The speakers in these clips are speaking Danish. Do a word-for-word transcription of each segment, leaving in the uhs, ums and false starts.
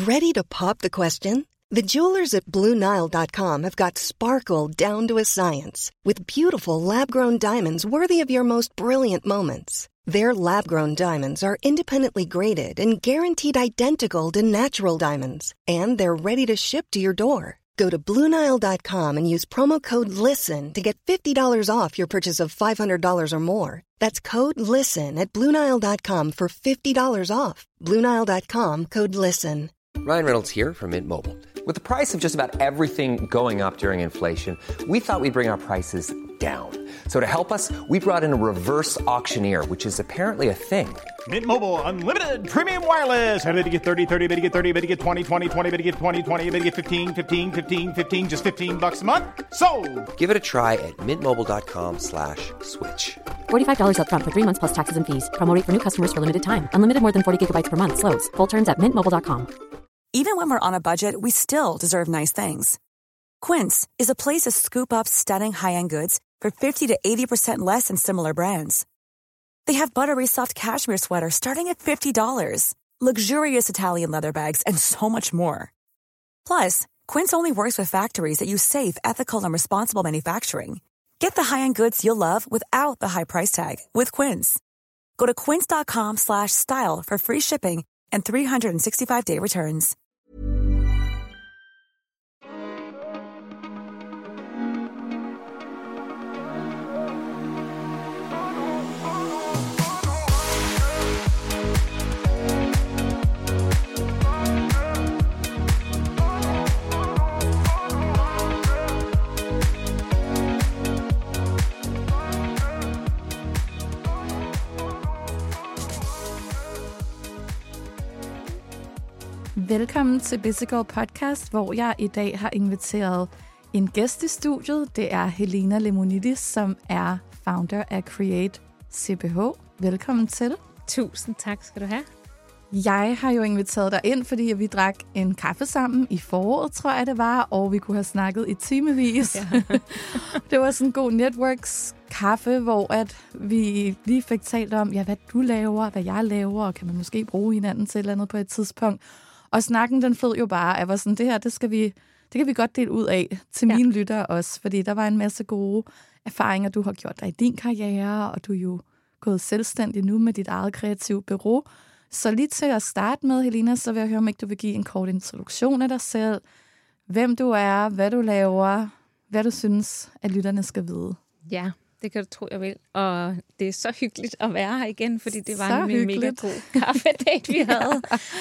Ready to pop the question? The jewelers at Blue Nile dot com have got sparkle down to a science with beautiful lab-grown diamonds worthy of your most brilliant moments. Their lab-grown diamonds are independently graded and guaranteed identical to natural diamonds, and they're ready to ship to your door. Go to Blue Nile dot com and use promo code LISTEN to get fifty dollars off your purchase of five hundred dollars or more. That's code LISTEN at Blue Nile dot com for fifty dollars off. Blue Nile dot com, code LISTEN. Ryan Reynolds here from Mint Mobile. With the price of just about everything going up during inflation, we thought we'd bring our prices down. So to help us, we brought in a reverse auctioneer, which is apparently a thing. Mint Mobile Unlimited Premium Wireless. How to get thirty, thirty, how to get thirty, how to get twenty, twenty, twenty, how to get twenty, twenty, how to get fifteen, fifteen, fifteen, fifteen, just fifteen bucks a month? Sold! Give it a try at mintmobile.com slash switch. forty-five dollars up front for three months plus taxes and fees. Promo rate for new customers for limited time. Unlimited more than forty gigabytes per month. Slows full terms at mint mobile dot com. Even when we're on a budget, we still deserve nice things. Quince is a place to scoop up stunning high-end goods for fifty to eighty percent less than similar brands. They have buttery soft cashmere sweaters starting at fifty dollars, luxurious Italian leather bags, and so much more. Plus, Quince only works with factories that use safe, ethical, and responsible manufacturing. Get the high-end goods you'll love without the high price tag with Quince. Go to quince.com slash style for free shipping and three sixty-five day returns. Velkommen til Bicycle Podcast, hvor jeg i dag har inviteret en gæst i studiet. Det er Helena Lemonidis, som er founder af Create C P H. Velkommen til. Tusind tak skal du have. Jeg har jo inviteret dig ind, fordi vi drak en kaffe sammen i foråret, tror jeg det var, og vi kunne have snakket i timevis. Ja. Det var sådan en god networks-kaffe, hvor at vi lige fik talt om, ja, hvad du laver, hvad jeg laver, og kan man måske bruge hinanden til et eller andet på et tidspunkt. Og snakken, den flød jo bare. Jeg var sådan, det her, det skal vi, det kan vi godt dele ud af til ja. Mine lyttere også, fordi der var en masse gode erfaringer, du har gjort dig i din karriere, og du er jo gået selvstændig nu med dit eget kreative bureau. Så lige til at starte med, Helena, så vil jeg høre, om ikke du vil give en kort introduktion af dig selv, hvem du er, hvad du laver, hvad du synes, at lytterne skal vide. Ja, det kan du tro, jeg vil. Og det er så hyggeligt at være her igen, fordi det var så en hyggeligt. mega god kaffedate, vi havde.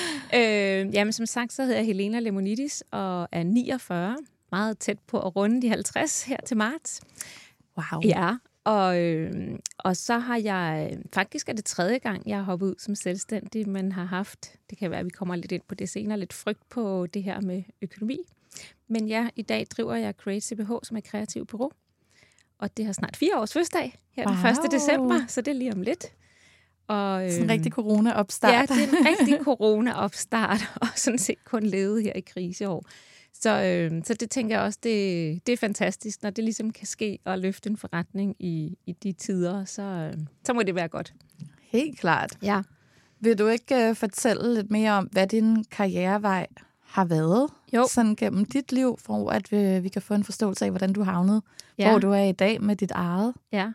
øh, jamen, som sagt, så hedder jeg Helena Lemonidis og er niogfyrre. Meget tæt på at runde de halvtreds her til marts. Wow. Ja, og, øh, og så har jeg, faktisk er det tredje gang, jeg har hoppet ud som selvstændig, men har haft, det kan være, at vi kommer lidt ind på det senere, lidt frygt på det her med økonomi. Men ja, i dag driver jeg Create C P H, som er et kreativt bureau. Og det har snart fire års fødselsdag her wow. den første december, så det er lige om lidt. Og, øh, sådan en rigtig corona-opstart. Ja, det er en rigtig corona-opstart, og sådan set kun levet her i kriseår. Så, øh, så det tænker jeg også, det, det er fantastisk, når det ligesom kan ske og løfte en forretning i, i de tider, så, øh, så må det være godt. Helt klart. Ja. Vil du ikke uh, fortælle lidt mere om, hvad din karrierevej har været jo. Sådan gennem dit liv, for at vi, vi kan få en forståelse af, hvordan du havnede, ja. Hvor du er i dag med dit eget? Ja,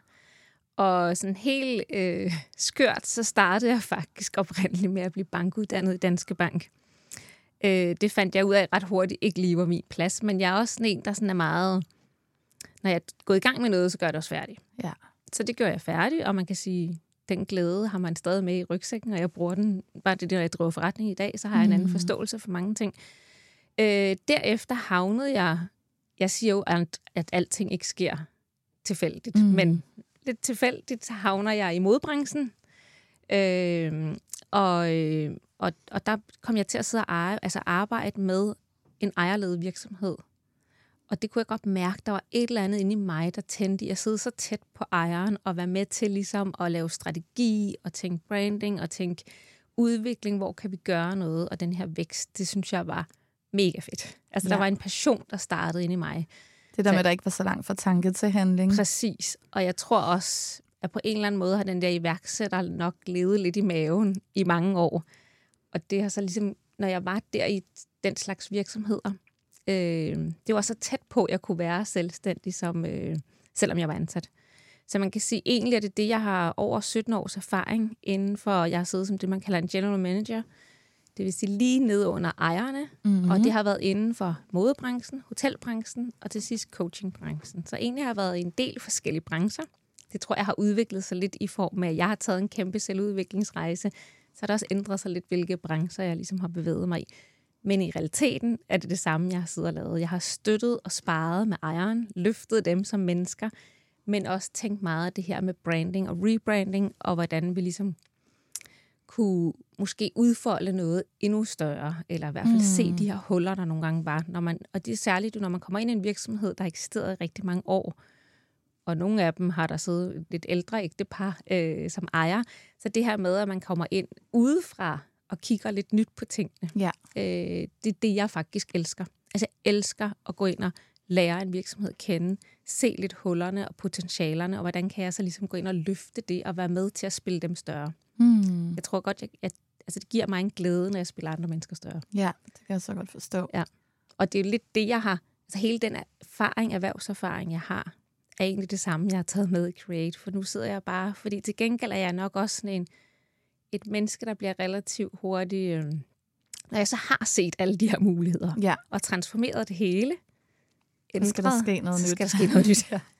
og sådan helt øh, skørt, så startede jeg faktisk oprindeligt med at blive bankuddannet i Danske Bank. Øh, det fandt jeg ud af ret hurtigt, ikke lige var min plads, men jeg er også sådan en, der sådan er meget, når jeg er gået i gang med noget, så gør jeg det også færdig. Ja. Så det gør jeg færdig, og man kan sige, den glæde har man stadig med i rygsækken, og jeg bruger den, bare det der, jeg driver forretning i dag, så har jeg en anden forståelse for mange ting. Øh, derefter havnede jeg, jeg siger jo, at, at alting ikke sker tilfældigt, mm. men lidt tilfældigt så havner jeg i modbranchen, øh, og, øh, og, og der kom jeg til at sidde og eje, altså arbejde med en ejerledet virksomhed. Og det kunne jeg godt mærke, der var et eller andet inde i mig, der tændte i at sidde så tæt på ejeren og være med til ligesom at lave strategi og tænke branding og tænke udvikling, hvor kan vi gøre noget, og den her vækst, det synes jeg var mega fedt. Altså, ja. Der var en passion, der startede inde i mig. Det der med, at der ikke var så langt fra tanke til handling. Præcis. Og jeg tror også, at på en eller anden måde har den der iværksætter nok levet lidt i maven i mange år. Og det har så ligesom når jeg var der i den slags virksomheder. Øh, det var så tæt på, at jeg kunne være selvstændig, som, øh, selvom jeg var ansat. Så man kan sige, egentlig er det det, jeg har over sytten års erfaring inden for, jeg har siddet som det, man kalder en general manager. Det vil sige lige ned under ejerne, mm-hmm. og det har været inden for modebranchen, hotelbranchen og til sidst coachingbranchen. Så egentlig har jeg været i en del forskellige brancher. Det tror jeg har udviklet sig lidt i form af, at jeg har taget en kæmpe selvudviklingsrejse, så har det også ændret sig lidt, hvilke brancher jeg ligesom har bevæget mig i. Men i realiteten er det det samme, jeg har siddet og lavet. Jeg har støttet og sparet med ejeren, løftet dem som mennesker, men også tænkt meget af det her med branding og rebranding, og hvordan vi ligesom kunne måske udfolde noget endnu større, eller i hvert fald mm. se de her huller, der nogle gange var. Når man, og det er særligt, når man kommer ind i en virksomhed, der har eksisteret i rigtig mange år, og nogle af dem har der siddet lidt ældre ægtepar øh, som ejer. Så det her med, at man kommer ind udefra og kigger lidt nyt på tingene, ja. øh, det er det, jeg faktisk elsker. Altså jeg elsker at gå ind og lære en virksomhed at kende, se lidt hullerne og potentialerne, og hvordan kan jeg så ligesom gå ind og løfte det, og være med til at spille dem større. Mm. Jeg tror godt, jeg, jeg, altså det giver mig en glæde, når jeg spiller andre mennesker større. Ja, det kan jeg så godt forstå. Ja. Og det er jo lidt det, jeg har, altså hele den erfaring, erhvervserfaring, jeg har, er egentlig det samme, jeg har taget med i Create, for nu sidder jeg bare, fordi til gengæld er jeg nok også sådan en, et menneske, der bliver relativt hurtigt, øh, når jeg så har set alle de her muligheder, ja. og transformeret det hele, så skal der ske noget så nyt. Skal der ske noget nyt. Ja.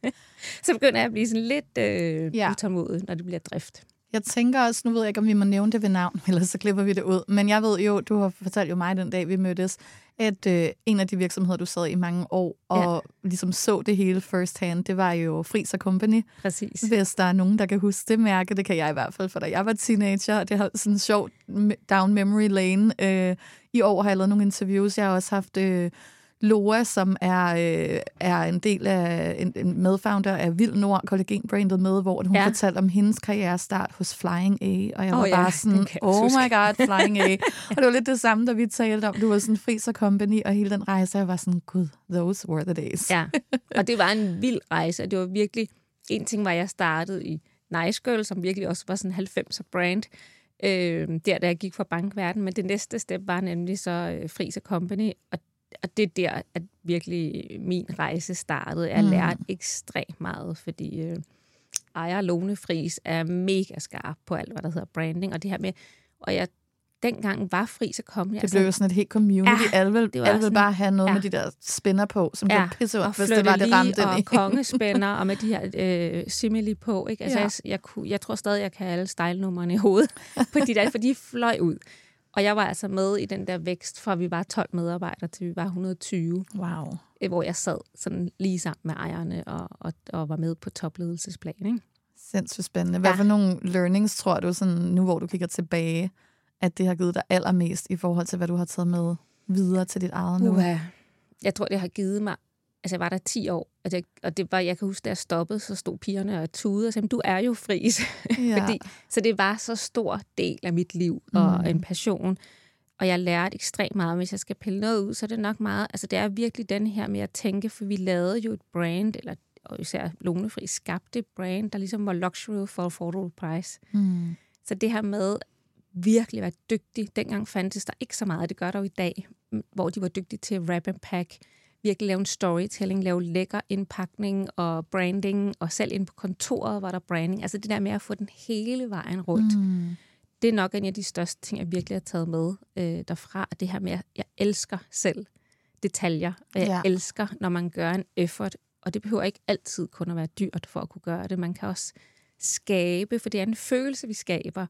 Så begynder jeg at blive sådan lidt øh, ja. utålmodig, når det bliver drift. Jeg tænker også, nu ved jeg ikke, om vi må nævne det ved navn, ellers så klipper vi det ud. Men jeg ved jo, du har fortalt jo mig den dag, vi mødtes, at øh, en af de virksomheder, du sad i mange år, og ja. ligesom så det hele first hand, det var jo Friis og Company. Præcis. Hvis der er nogen, der kan huske det mærke, det kan jeg i hvert fald, for da jeg var teenager, det har sådan en sjov down memory lane. Øh, I år har jeg lavet nogle interviews, jeg har også haft... Øh, Loa, som er, øh, er en del af en, en medfounder af Vild Nord, kollagenbrandet med, hvor hun ja. fortalte om hendes karrierestart hos Flying A, og jeg var oh, bare ja. sådan, oh my god, Flying A. Og det var lidt det samme, da vi talte om, du var sådan Friis og Company, og hele den rejse, jeg var sådan, gud, those were the days. Ja, og det var en vild rejse, og det var virkelig, en ting var, jeg startede i Nice Girl, som virkelig også var sådan en halvfemser brand, øh, der da jeg gik fra bankverden, men det næste step var nemlig så øh, Friis og Company, og Og det er der, at virkelig min rejse startede. Jeg lærte mm. ekstremt meget, fordi øh, ejer Lone Friis er mega skarp på alt, hvad der hedder branding. Og det her med, og jeg dengang var Friis og Company. Det blev jo sådan et helt community. Ja, alle vil, alle vil bare have noget ja. med de der spænder på, som ja, blev pisseondt, hvis det var det ramte og kongespænder, og med de her øh, simili på. Ikke? Altså, ja. jeg, jeg, jeg, jeg tror stadig, jeg kan have alle style-nummerne i hovedet på de der, for de fløj ud. Og jeg var altså med i den der vækst, fra vi var tolv medarbejdere til vi var et hundrede og tyve. Wow. Hvor jeg sad sådan lige sammen med ejerne og, og, og var med på topledelsesplan. Ikke? Sindssygt spændende. Hvad ja. for nogle learnings tror du, sådan, nu hvor du kigger tilbage, at det har givet dig allermest i forhold til, hvad du har taget med videre til dit eget nu? Uh, jeg tror, det har givet mig... Altså, jeg var der ti år, og det, og det var, jeg kan huske, da jeg stoppede, så stod pigerne og tudede og sagde, du er jo Friis. Ja. Fordi, så det var så stor del af mit liv og mm. en passion. Og jeg lærte ekstremt meget, hvis jeg skal pille noget ud, så er det nok meget, altså det er virkelig den her med at tænke, for vi lavede jo et brand, eller og især Lone Friis skabte et brand, der ligesom var luxury for affordable price. Mm. Så det her med virkelig at være dygtig, dengang fandtes der ikke så meget, det gør der jo i dag, hvor de var dygtige til at wrap and pack, virkelig lave en storytelling, lave lækker indpakning og branding, og selv inde på kontoret var der branding. Altså det der med at få den hele vejen rundt. Mm. Det er nok en af de største ting, jeg virkelig har taget med øh, derfra. Det her med, at jeg elsker selv detaljer, og jeg ja. elsker, når man gør en effort. Og det behøver ikke altid kun at være dyrt for at kunne gøre det. Man kan også skabe, for det er en følelse, vi skaber.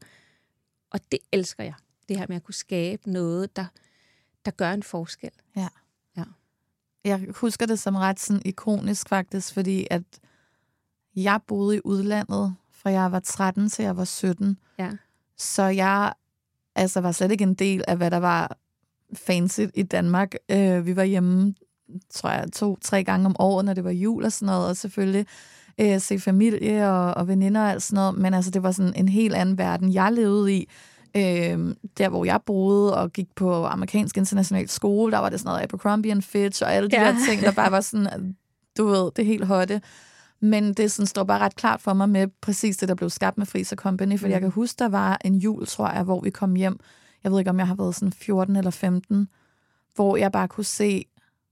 Og det elsker jeg. Det her med at kunne skabe noget, der, der gør en forskel. Ja. Ja. Jeg husker det som ret sådan ikonisk faktisk, fordi at jeg boede i udlandet, fra jeg var tretten til jeg var sytten. Ja. Så jeg altså, var slet ikke en del af, hvad der var fancy i Danmark. Øh, vi var hjemme, tror jeg, to-tre gange om året, når det var jul og sådan noget, og selvfølgelig øh, se familie og, og veninder og alt sådan noget. Men altså, det var sådan en helt anden verden, jeg levede i. Øh, der, hvor jeg boede og gik på amerikansk international skole, der var det sådan noget Abercrombie and Fitch og alle de ja. der ting, der bare var sådan, du ved, det helt hotte. Men det sådan, står bare ret klart for mig med præcis det, der blev skabt med Friis og Company, fordi mm. jeg kan huske, der var en jul, tror jeg, hvor vi kom hjem. jeg ved ikke, om jeg har været sådan fjorten eller femten, hvor jeg bare kunne se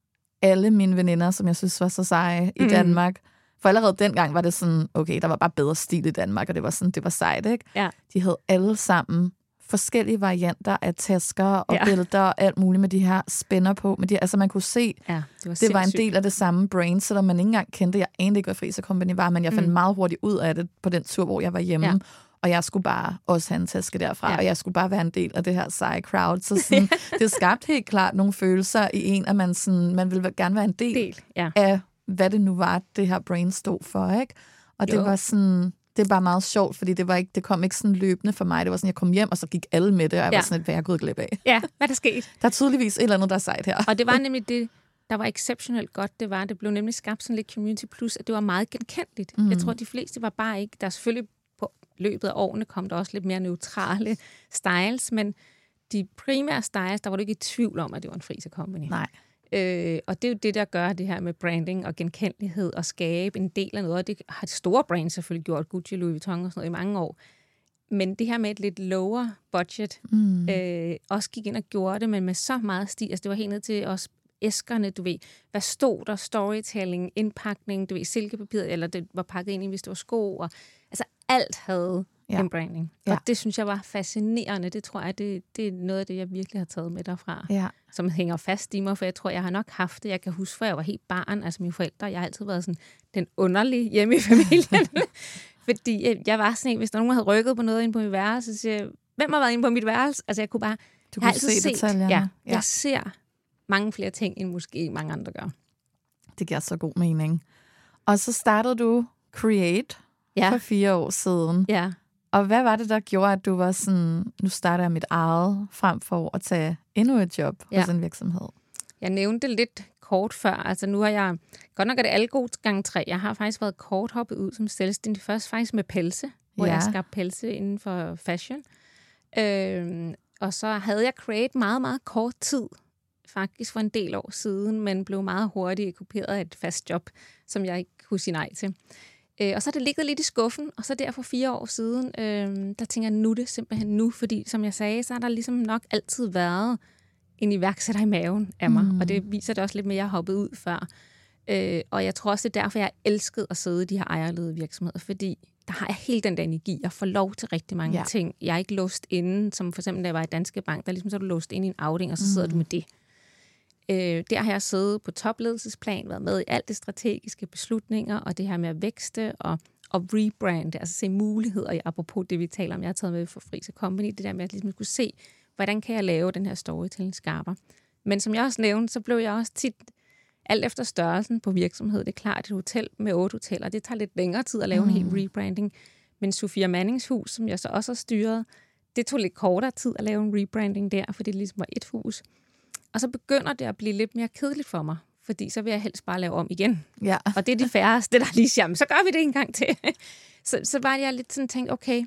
alle mine veninder, som jeg synes var så seje i mm. Danmark. For allerede dengang var det sådan, okay, der var bare bedre stil i Danmark, og det var sådan, det var sejt, ikke? Ja. De havde alle sammen forskellige varianter af tasker og ja. bælter og alt muligt med de her spænder på. Med de, altså man kunne se, ja, det, var, det var en del af det samme brand, selvom man ikke engang kendte, jeg anede ikke, hvad Friser Company var, men jeg fandt mm. meget hurtigt ud af det på den tur, hvor jeg var hjemme. Ja. Og jeg skulle bare også have en taske derfra, ja. og jeg skulle bare være en del af det her seje crowd. Så sådan, det skabte helt klart nogle følelser i en, at man, sådan, man ville gerne være en del, del ja. af, hvad det nu var, det her brand stod for, ikke? Og jo. det var sådan... Det er bare meget sjovt, fordi det, var ikke, det kom ikke sådan løbende for mig. Det var sådan, jeg kom hjem, og så gik alle med det, og jeg ja. var sådan et, hvad jeg gået glip af. Ja, hvad der skete? Der er tydeligvis et eller andet, der er sejt her. Og det var nemlig det, der var exceptionelt godt. Det var, det blev nemlig skabt sådan lidt community plus, at det var meget genkendeligt. Mm. Jeg tror, de fleste var bare ikke... Der er selvfølgelig på løbet af årene kom der også lidt mere neutrale styles, men de primære styles, der var du ikke i tvivl om, at det var en Friser Company. Nej. Øh, og det er jo det, der gør det her med branding og genkendelighed og skabe en del af noget. Og det har de store brands selvfølgelig gjort, Gucci, Louis Vuitton og sådan noget i mange år. Men det her med et lidt lower budget, mm. øh, også gik ind og gjorde det, men med så meget stil. Altså det var helt ned til også æskerne, du ved. Hvad stod der? Storytelling, indpakning, du ved, silkepapiret, eller det var pakket ind i, hvis det var sko. Og, altså alt havde ja. en branding. Og ja. det synes jeg var fascinerende. Det tror jeg, det, det er noget af det, jeg virkelig har taget med derfra. Ja. Som hænger fast i mig, for jeg tror, jeg har nok haft det. Jeg kan huske, for jeg var helt barn, altså mine forældre, jeg har altid været sådan den underlige hjemme i familien. Fordi jeg var sådan en, hvis der nogen havde rykket på noget inde på mit værelse, så siger jeg, hvem har været inde på mit værelse? Altså jeg kunne bare... Du kunne se detaljerne. Ja, ja, jeg ser mange flere ting, end måske mange andre gør. Det giver så god mening. Og så startede du Create ja. for fire år siden. Ja. Og hvad var det, der gjorde, at du var sådan, nu starter jeg mit eget, frem for at tage endnu et job ja. hos en virksomhed? Jeg nævnte det lidt kort før. Altså nu har jeg, godt nok er det alle gode gange tre. Jeg har faktisk været kort hoppet ud som selvstændig. Først faktisk med pelse, hvor ja. jeg skabte pelse inden for fashion. Øhm, og så havde jeg Create meget, meget kort tid. Faktisk for en del år siden, men blev meget hurtigt kopieret af et fast job, som jeg ikke kunne sige nej til. Øh, og så er det ligget lidt i skuffen, og så der for fire år siden, øh, der tænker jeg, nu det simpelthen nu, fordi som jeg sagde, så har der ligesom nok altid været en iværksætter i maven af mig, mm. og det viser det også lidt med, at jeg har hoppet ud før. Øh, og jeg tror også, det er derfor, jeg elskede at sidde i de her ejerledede virksomheder, fordi der har jeg hele den der energi. Jeg får lov til rigtig mange ja. ting. Jeg er ikke låst inde, som for eksempel, da jeg var i Danske Bank, der ligesom så er du låst inde i en afdeling, og så sidder mm. du med det. Øh, der har jeg siddet på topledelsesplan, været med i alt det strategiske beslutninger, og det her med at vækste og, og rebrande, altså se muligheder, apropos det, vi taler om, jeg har taget med for Friser Company, det der med at ligesom kunne se, hvordan kan jeg lave den her storytelling skarpere. Men som jeg også nævnte, så blev jeg også tit, alt efter størrelsen på virksomhed, det er klart, et hotel med otte hoteller, det tager lidt længere tid at lave mm. en hel rebranding. Men Sophia Mannings hus, som jeg så også har styret, det tog lidt kortere tid at lave en rebranding der, for det ligesom var et hus. Og så begynder det at blive lidt mere kedeligt for mig, fordi så vil jeg helst bare lave om igen. Ja. Og det er de færreste, der lige siger, så gør vi det en gang til. så, så var jeg lidt sådan tænkt, okay,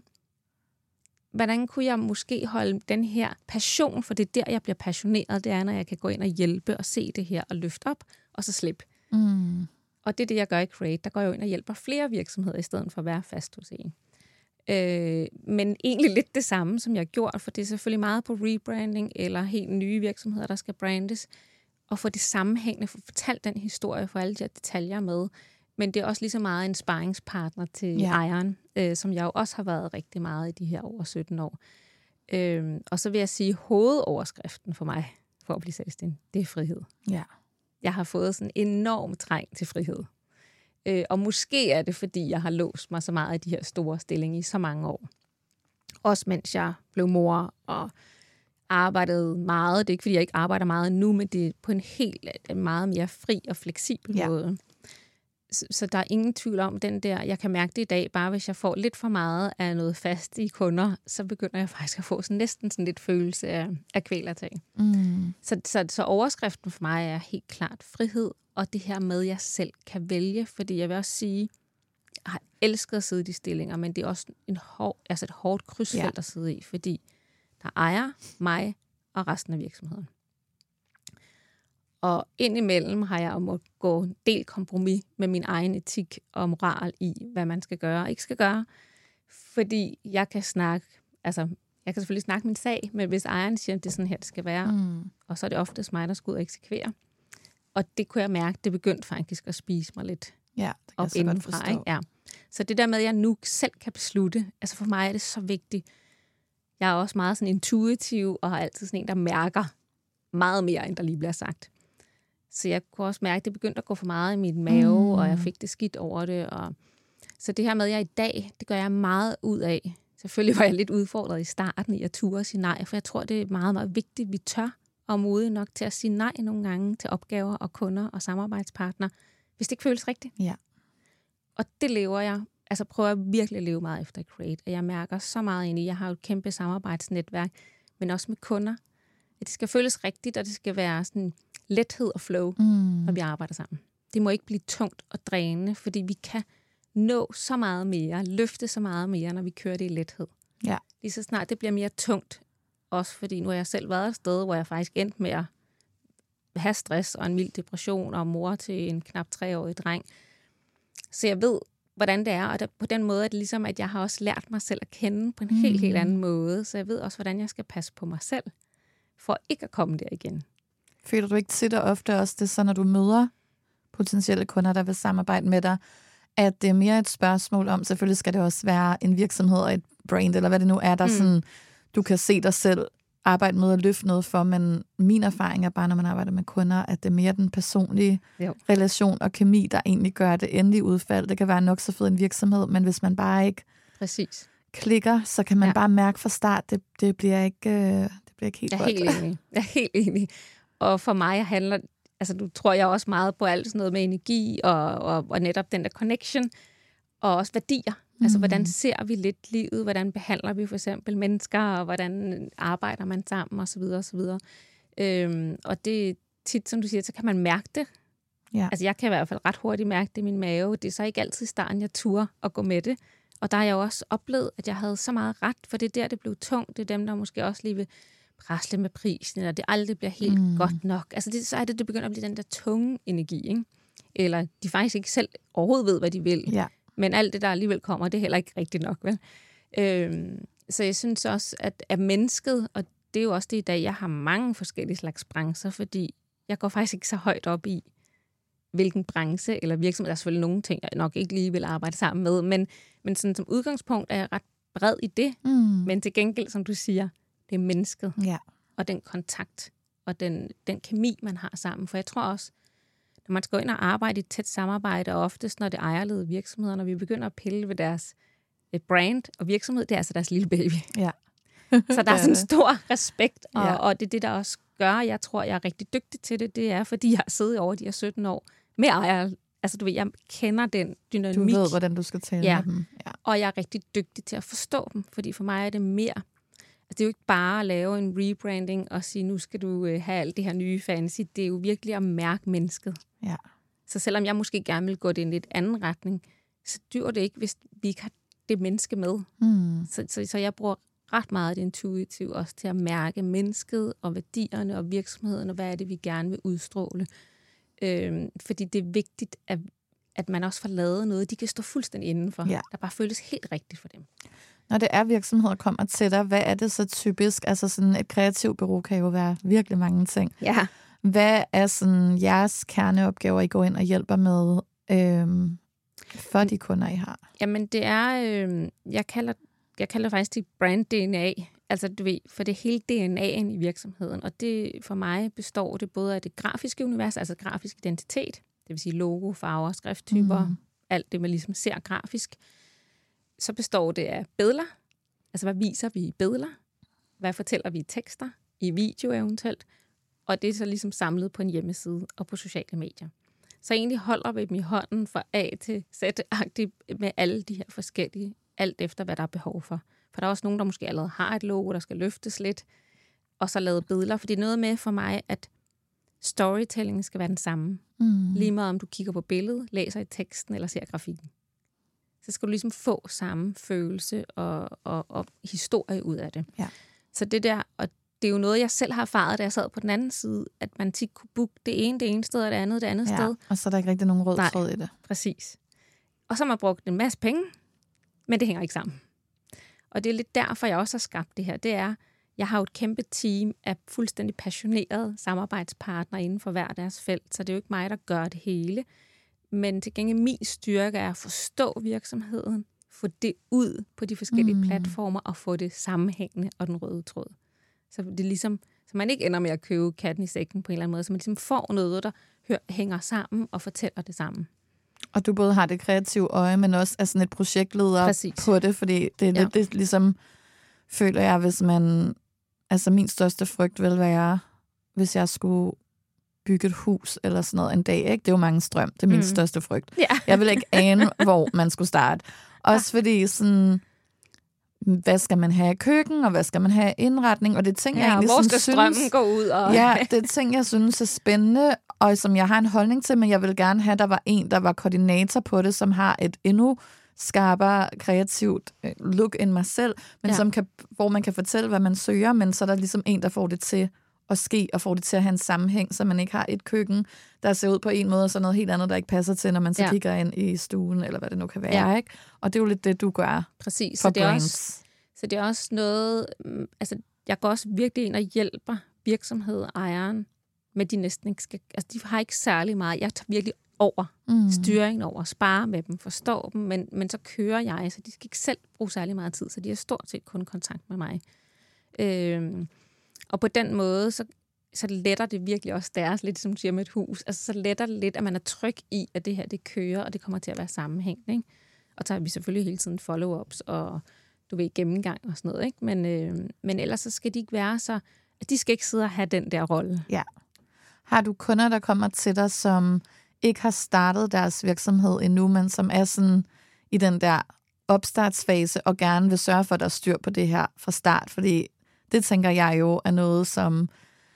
hvordan kunne jeg måske holde den her passion, for det er der, jeg bliver passioneret, det er, når jeg kan gå ind og hjælpe og se det her og løfte op, og så slippe. Mm. Og det er det, jeg gør i Create. Der går jeg ind og hjælper flere virksomheder, i stedet for at være fast hos en. Øh, men egentlig lidt det samme, som jeg har gjort, for det er selvfølgelig meget på rebranding eller helt nye virksomheder, der skal brandes, og få det sammenhængende, få fortalt den historie, for alle de her detaljer med. Men det er også lige så meget en sparringspartner til ja. ejeren, øh, som jeg jo også har været rigtig meget i de her over sytten år. Øh, og så vil jeg sige, hovedoverskriften for mig, for at blive selvstændig, det er frihed. Ja. Jeg har fået sådan en enorm træng til frihed. Øh, og måske er det, fordi jeg har låst mig så meget af de her store stillinger i så mange år. Også mens jeg blev mor og arbejdede meget. Det er ikke, fordi jeg ikke arbejder meget nu, men det er på en helt meget mere fri og fleksibel ja. måde. Så, så der er ingen tvivl om den der, jeg kan mærke det i dag, bare hvis jeg får lidt for meget af noget fast i kunder, så begynder jeg faktisk at få sådan, næsten sådan lidt følelse af, af kvælertag. Mm. Så, så, så overskriften for mig er helt klart frihed, og det her med, at jeg selv kan vælge, fordi jeg vil også sige, jeg har elsket at sidde i de stillinger, men det er også en hård, altså et hårdt krydsfelt ja. at sidde i, fordi der ejer mig og resten af virksomheden. Og indimellem har jeg måttet gå en del kompromis med min egen etik og moral i, hvad man skal gøre og ikke skal gøre. Fordi jeg kan snakke, altså Jeg kan selvfølgelig snakke min sag, men hvis ejeren siger, at det er sådan her, det skal være, mm. og så er det oftest mig, der skal ud og eksekvere. Og det kunne jeg mærke, det begyndte faktisk at spise mig lidt ja, det kan op jeg så indenfra. Ikke? Ja. Så det der med, at jeg nu selv kan beslutte, altså for mig er det så vigtigt. Jeg er også meget sådan intuitiv, og har altid sådan en, der mærker meget mere, end der lige bliver sagt. Så jeg kunne også mærke, at det begyndte at gå for meget i min mave, mm. og jeg fik det skidt over det. Og så det her med, at jeg i dag, det gør jeg meget ud af. Selvfølgelig var jeg lidt udfordret i starten i at ture og sige nej, for jeg tror, det er meget, meget vigtigt, at vi tør og modige nok til at sige nej nogle gange til opgaver og kunder og samarbejdspartnere, hvis det ikke føles rigtigt. Ja. Og det lever jeg, altså prøver jeg virkelig at leve meget efter i Create, at jeg mærker så meget ind i, jeg har jo et kæmpe samarbejdsnetværk, men også med kunder, at det skal føles rigtigt, og det skal være sådan lethed og flow, mm. når vi arbejder sammen. Det må ikke blive tungt og drænende, fordi vi kan nå så meget mere, løfte så meget mere, når vi kører det i lethed. Ja. Lige så snart det bliver mere tungt, også fordi nu har jeg selv været et sted, hvor jeg faktisk endte med at have stress og en mild depression og mor til en knap treårig dreng. Så jeg ved, hvordan det er, og der, på den måde er det ligesom, at jeg har også lært mig selv at kende på en mm. helt, helt anden måde, så jeg ved også, hvordan jeg skal passe på mig selv, for ikke at komme der igen. Føler du ikke tit og ofte også det, så når du møder potentielle kunder, der vil samarbejde med dig, at det er mere et spørgsmål om, selvfølgelig skal det også være en virksomhed og et brand, eller hvad det nu er, der mm. sådan, du kan se dig selv arbejde med at løfte noget for, men min erfaring er bare, når man arbejder med kunder, at det er mere den personlige jo. relation og kemi, der egentlig gør det endelige udfald. Det kan være nok så fed en virksomhed, men hvis man bare ikke Præcis. klikker, så kan man ja. bare mærke fra start, det, det, bliver ikke, det bliver ikke helt jeg er godt. Helt enig. Jeg er helt enig. Og for mig handler, altså du tror jeg også meget på alt sådan noget med energi, og, og, og netop den der connection, og også værdier. Mm. Altså, hvordan ser vi lidt livet? Hvordan behandler vi for eksempel mennesker? Og hvordan arbejder man sammen? Og så videre, og så videre. Øhm, og det tit, som du siger, så kan man mærke det. Ja. Altså, jeg kan i hvert fald ret hurtigt mærke det i min mave. Det er så ikke altid i starten, jeg turde at gå med det. Og der har jeg jo også oplevet, at jeg havde så meget ret, for det er der, det blev tungt. Det er dem, der måske også lige vil presse lidt med prisen, eller det aldrig bliver helt mm. godt nok. Altså, det, så er det, det begynder at blive den der tunge energi, ikke? Eller de faktisk ikke selv overhovedet ved, hvad de vil. Ja. Men alt det, der alligevel kommer, det er heller ikke rigtigt nok, vel? Øhm, så jeg synes også, at, at mennesket, og det er jo også det i dag, jeg har mange forskellige slags brancher, fordi jeg går faktisk ikke så højt op i, hvilken branche eller virksomhed. Der er selvfølgelig nogle ting, jeg nok ikke lige vil arbejde sammen med, men, men sådan, som udgangspunkt er jeg ret bred i det. Mm. Men til gengæld, som du siger, det er mennesket. Ja. Og den kontakt, og den, den kemi, man har sammen. For jeg tror også, når man skal gå ind og arbejde i et tæt samarbejde, og oftest når det er ejerledede virksomheder, når vi begynder at pille ved deres brand og virksomhed, det er altså deres lille baby. Ja. Så der er sådan en stor respekt, og, ja. og det er det, der også gør, jeg tror, jeg er rigtig dygtig til det, det er, fordi jeg har siddet over de her sytten år med ejer. Altså du ved, jeg kender den dynamik. Du ved, hvordan du skal tale ja. med dem. Ja. Og jeg er rigtig dygtig til at forstå dem, fordi for mig er det mere. Altså, det er jo ikke bare at lave en rebranding og sige, nu skal du øh, have alt det her nye fancy. Det er jo virkelig at mærke mennesket. Ja. Så selvom jeg måske gerne vil gå det i en lidt anden retning, så dyr det ikke, hvis vi ikke har det menneske med. Mm. Så, så, så jeg bruger ret meget af det intuitive også til at mærke mennesket og værdierne og virksomheden, og hvad er det, vi gerne vil udstråle. Øhm, fordi det er vigtigt, at, at man også får lavet noget, de kan stå fuldstændig indenfor. Ja. Der bare føles helt rigtigt for dem. Når det er virksomheder, kommer til dig, hvad er det så typisk? Altså sådan et kreativt bureau kan jo være virkelig mange ting. Ja. Hvad er sådan jeres kerneopgaver, I går ind og hjælper med øhm, for de kunder, I har? Jamen det er, øh, jeg kalder jeg kalder faktisk det brand D N A. Altså du ved, for det er hele D N A'en i virksomheden. Og det for mig består det både af det grafiske univers, altså grafisk identitet, det vil sige logo, farver, skrifttyper, mm. alt det man ligesom ser grafisk. Så består det af billeder. Altså, hvad viser vi i billeder? Hvad fortæller vi i tekster? I video eventuelt? Og det er så ligesom samlet på en hjemmeside og på sociale medier. Så egentlig holder vi dem i hånden fra A til Z-agtigt med alle de her forskellige, alt efter hvad der er behov for. For der er også nogen, der måske allerede har et logo, der skal løftes lidt, og så lave billeder. For det er noget med for mig, at storytelling skal være den samme. Mm. Lige meget om du kigger på billedet, læser i teksten eller ser grafikken. Så skal du ligesom få samme følelse og, og, og historie ud af det. Ja. Så det der, og det er jo noget, jeg selv har erfaret, da jeg sad på den anden side, at man tit kunne booke det ene det ene sted, og det andet det andet ja, sted. Og så er der ikke rigtig nogen rød tråd i det. Præcis. Og så har man brugt en masse penge, men det hænger ikke sammen. Og det er lidt derfor, jeg også har skabt det her. Det er, jeg har jo et kæmpe team af fuldstændig passionerede samarbejdspartnere inden for hver deres felt, så det er jo ikke mig, der gør det hele. Men til gengæld min styrke er at forstå virksomheden, få det ud på de forskellige mm. platformer og få det sammenhængende og den røde tråd. Så det er ligesom, så man ikke ender med at købe katten i sækken på en eller anden måde, så man ligesom får noget, der hører, hænger sammen og fortæller det sammen. Og du både har det kreative øje, men også er sådan et projektleder Præcis. på det, fordi det er ja. lidt, det ligesom, føler jeg, hvis man, altså min største frygt vil være, hvis jeg skulle bygge et hus eller sådan noget en dag, ikke? Det er jo mange strøm, det er min mm. største frygt. Ja. Jeg vil ikke ane, hvor man skulle starte. Også fordi sådan, hvad skal man have i køkken, og hvad skal man have i indretning, og det ting, ja, jeg egentlig hvor skal synes, strømmen gå ud? Og... Ja, det er ting, jeg synes er spændende, og som jeg har en holdning til, men jeg vil gerne have, der var en, der var koordinator på det, som har et endnu skarpere, kreativt look end mig selv, men ja. som kan, hvor man kan fortælle, hvad man søger, men så er der ligesom en, der får det til at ske, og får det til at have en sammenhæng, så man ikke har et køkken, der ser ud på en måde, og så noget helt andet, der ikke passer til, når man så ja. kigger ind i stuen, eller hvad det nu kan være. Ja. Ikke? Og det er jo lidt det, du gør. Præcis. For så det er brands. også, så det er også noget, altså jeg går også virkelig ind og hjælper virksomhed, ejeren, med de næsten ikke skal, altså de har ikke særlig meget. Jeg tager virkelig over mm. styringen over, spare med dem, forstår dem, men, men så kører jeg, så de skal ikke selv bruge særlig meget tid, så de har stort set kun kontakt med mig. Øhm, og på den måde, så, så letter det virkelig også deres, lidt som du siger med et hus, altså så letter det lidt, at man er tryg i, at det her, det kører, og det kommer til at være sammenhængende, ikke? Og så har vi selvfølgelig hele tiden follow-ups, og du ved, gennemgang og sådan noget, ikke? Men, øh, men ellers så skal de ikke være så, at de skal ikke sidde og have den der rolle. Ja. Har du kunder, der kommer til dig, som ikke har startet deres virksomhed endnu, men som er sådan i den der opstartsfase, og gerne vil sørge for, at der er styr på det her fra start? Fordi det tænker jeg jo er noget, som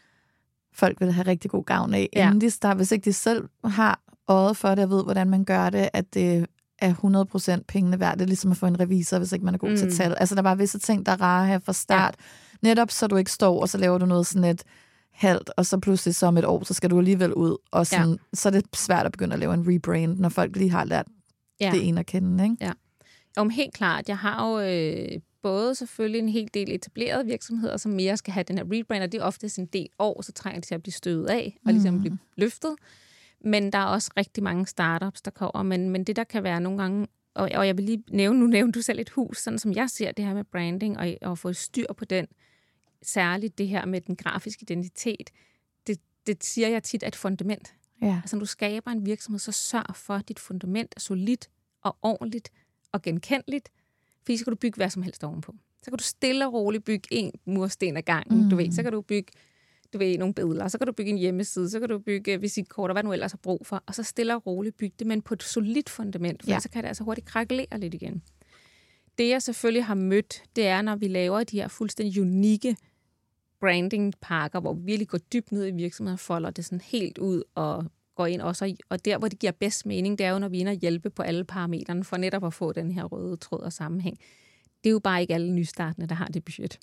folk vil have rigtig god gavn af, ja. inden de starter. Hvis ikke de selv har øjet for det, og ved, hvordan man gør det, at det er hundrede procent pengene værd. Det er ligesom at få en revisor, hvis ikke man er god mm. til tal. Altså, der er bare visse ting, der er rare her fra start. Ja. Netop så du ikke står, og så laver du noget sådan et halvt, og så pludselig så om et år, så skal du alligevel ud. Og sådan, ja. så er det svært at begynde at lave en rebrand, når folk lige har lært ja. det ene at kende, ikke? Ja. Om helt klart. Jeg har jo øh, både selvfølgelig en hel del etablerede virksomheder, som mere skal have den her rebrand, og det er oftest en del år, så trænger de til at blive støvet af, og ligesom mm. blive løftet. Men der er også rigtig mange startups, der kommer. Men, men det, der kan være nogle gange, og, og jeg vil lige nævne, nu nævner du selv et hus, sådan som jeg ser det her med branding, og, og få styr på den, særligt det her med den grafiske identitet, det, det siger jeg tit er et fundament. Ja. Altså, når du skaber en virksomhed, så sørg for, at dit fundament er solidt og ordentligt og genkendeligt, fordi så kan du bygge hvad som helst ovenpå. Så kan du stille og roligt bygge en mursten ad gangen, mm. du ved. Så kan du bygge du ved, nogle billeder, så kan du bygge en hjemmeside, så kan du bygge visitkort og hvad du ellers har brug for, og så stille og roligt bygge det, men på et solidt fundament, for ja. så kan det altså hurtigt krakelere lidt igen. Det, jeg selvfølgelig har mødt, det er, når vi laver de her fuldstændig unikke brandingpakker, hvor vi virkelig går dybt ned i virksomheden og folder det sådan helt ud og går ind også. Og der, hvor det giver bedst mening, det er jo, når vi er inde og hjælpe på alle parametrene for netop at få den her røde tråd og sammenhæng. Det er jo bare ikke alle nystartende, der har det budget.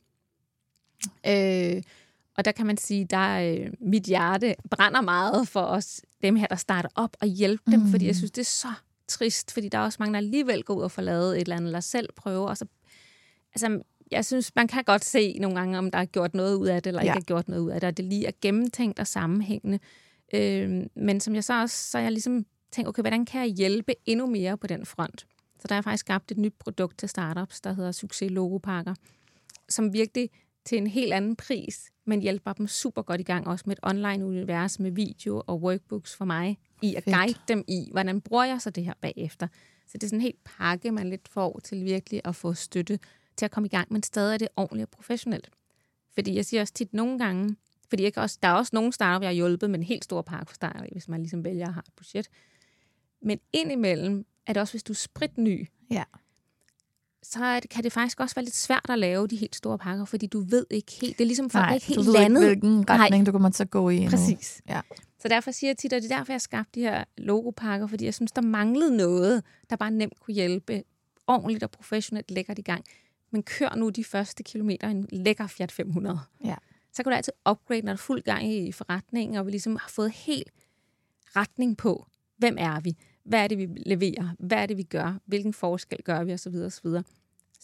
Øh, og der kan man sige, der øh, mit hjerte brænder meget for os, dem her, der starter op og hjælpe dem, mm. fordi jeg synes, det er så trist, fordi der er også mange, der alligevel går ud og får lavet et eller andet, eller selv prøver, og så, altså, jeg synes, man kan godt se nogle gange, om der er gjort noget ud af det, eller ja. ikke er gjort noget ud af det, og det lige er gennemtænkt og sammenhængende. Øh, men som jeg så også, så jeg ligesom tænkt, okay, hvordan kan jeg hjælpe endnu mere på den front? Så der er faktisk skabt et nyt produkt til startups, der hedder Succes Logopakker, som virkelig til en helt anden pris, men hjælper dem super godt i gang, også med et online-univers med video og workbooks for mig, i at Fedt. guide dem i, hvordan bruger jeg så det her bagefter. Så det er sådan en helt pakke, man lidt får til virkelig at få støtte til at komme i gang, men stadig er det ordentligt og professionelt. Fordi jeg siger også tit nogle gange, fordi jeg også, der er også nogle startup, jeg har hjulpet med en helt stor pakke for start, hvis man ligesom vælger at have et budget. Men indimellem er det også, hvis du er spritny, ja. så er det, kan det faktisk også være lidt svært at lave de helt store pakker, fordi du ved ikke helt, det er ligesom for Nej, ikke helt du ved landet. ikke, hvilken retning Nej. du kommer til at gå i endnu. Præcis. Ja. Så derfor siger jeg tit, og det er derfor, jeg har skabt de her logopakker, fordi jeg synes, der manglede noget, der bare nemt kunne hjælpe ordentligt og professionelt lækkert i gang. Men kør nu de første kilometer en lækker Fiat fem hundrede. Ja. Så kan du altid upgrade, når du er fuld gang i forretningen, og vi ligesom har fået helt retning på, hvem er vi? Hvad er det, vi leverer? Hvad er det, vi gør? Hvilken forskel gør vi? Og så videre, og så videre.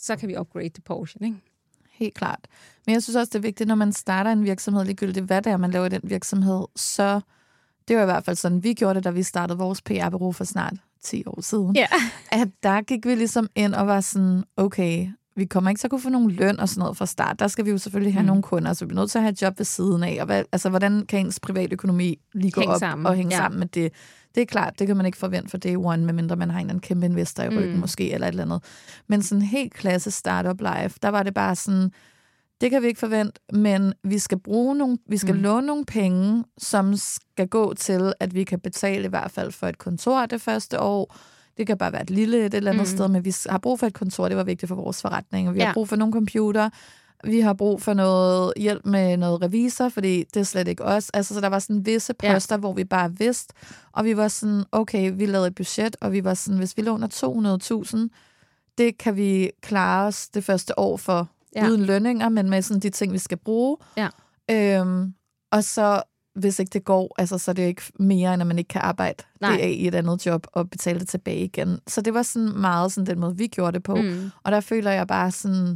så kan vi upgrade til Porsche, ikke? Helt klart. Men jeg synes også, det er vigtigt, når man starter en virksomhed, ligegyldigt hvad det er, man laver i den virksomhed, så det var i hvert fald sådan, vi gjorde det, da vi startede vores P R-bureau for snart ti år siden. Ja. At der gik vi ligesom ind og var sådan, okay, vi kommer ikke til at kunne få nogen løn og sådan noget fra start. Der skal vi jo selvfølgelig have mm. nogle kunder, så vi er nødt til at have et job ved siden af. Og hvad, altså, hvordan kan ens privatøkonomi lige gå Hæng op sammen. og hænge Ja. sammen med det? Det er klart, det kan man ikke forvente for day one, medmindre man har en eller anden kæmpe investor i ryggen mm. måske, eller et eller andet. Men sådan helt klasse startup life, der var det bare sådan, det kan vi ikke forvente, men vi skal bruge nogle, vi skal mm. låne nogle penge, som skal gå til, at vi kan betale i hvert fald for et kontor det første år. Det kan bare være et lille et eller andet mm. sted, men vi har brug for et kontor, det var vigtigt for vores forretning, og vi ja. har brug for nogle computer, vi har brug for noget hjælp med noget revisor, fordi det er slet ikke os. Altså, så der var sådan visse poster, ja. hvor vi bare vidste, og vi var sådan, okay, vi lavede et budget, og vi var sådan, hvis vi låner to hundrede tusind, det kan vi klare os det første år for, ja. uden lønninger, men med sådan de ting, vi skal bruge. Ja. Øhm, og så, hvis ikke det går, altså, så er det ikke mere, end at man ikke kan arbejde Nej. det af i et andet job og betale det tilbage igen. Så det var sådan meget sådan den måde, vi gjorde det på. Mm. Og der føler jeg bare sådan,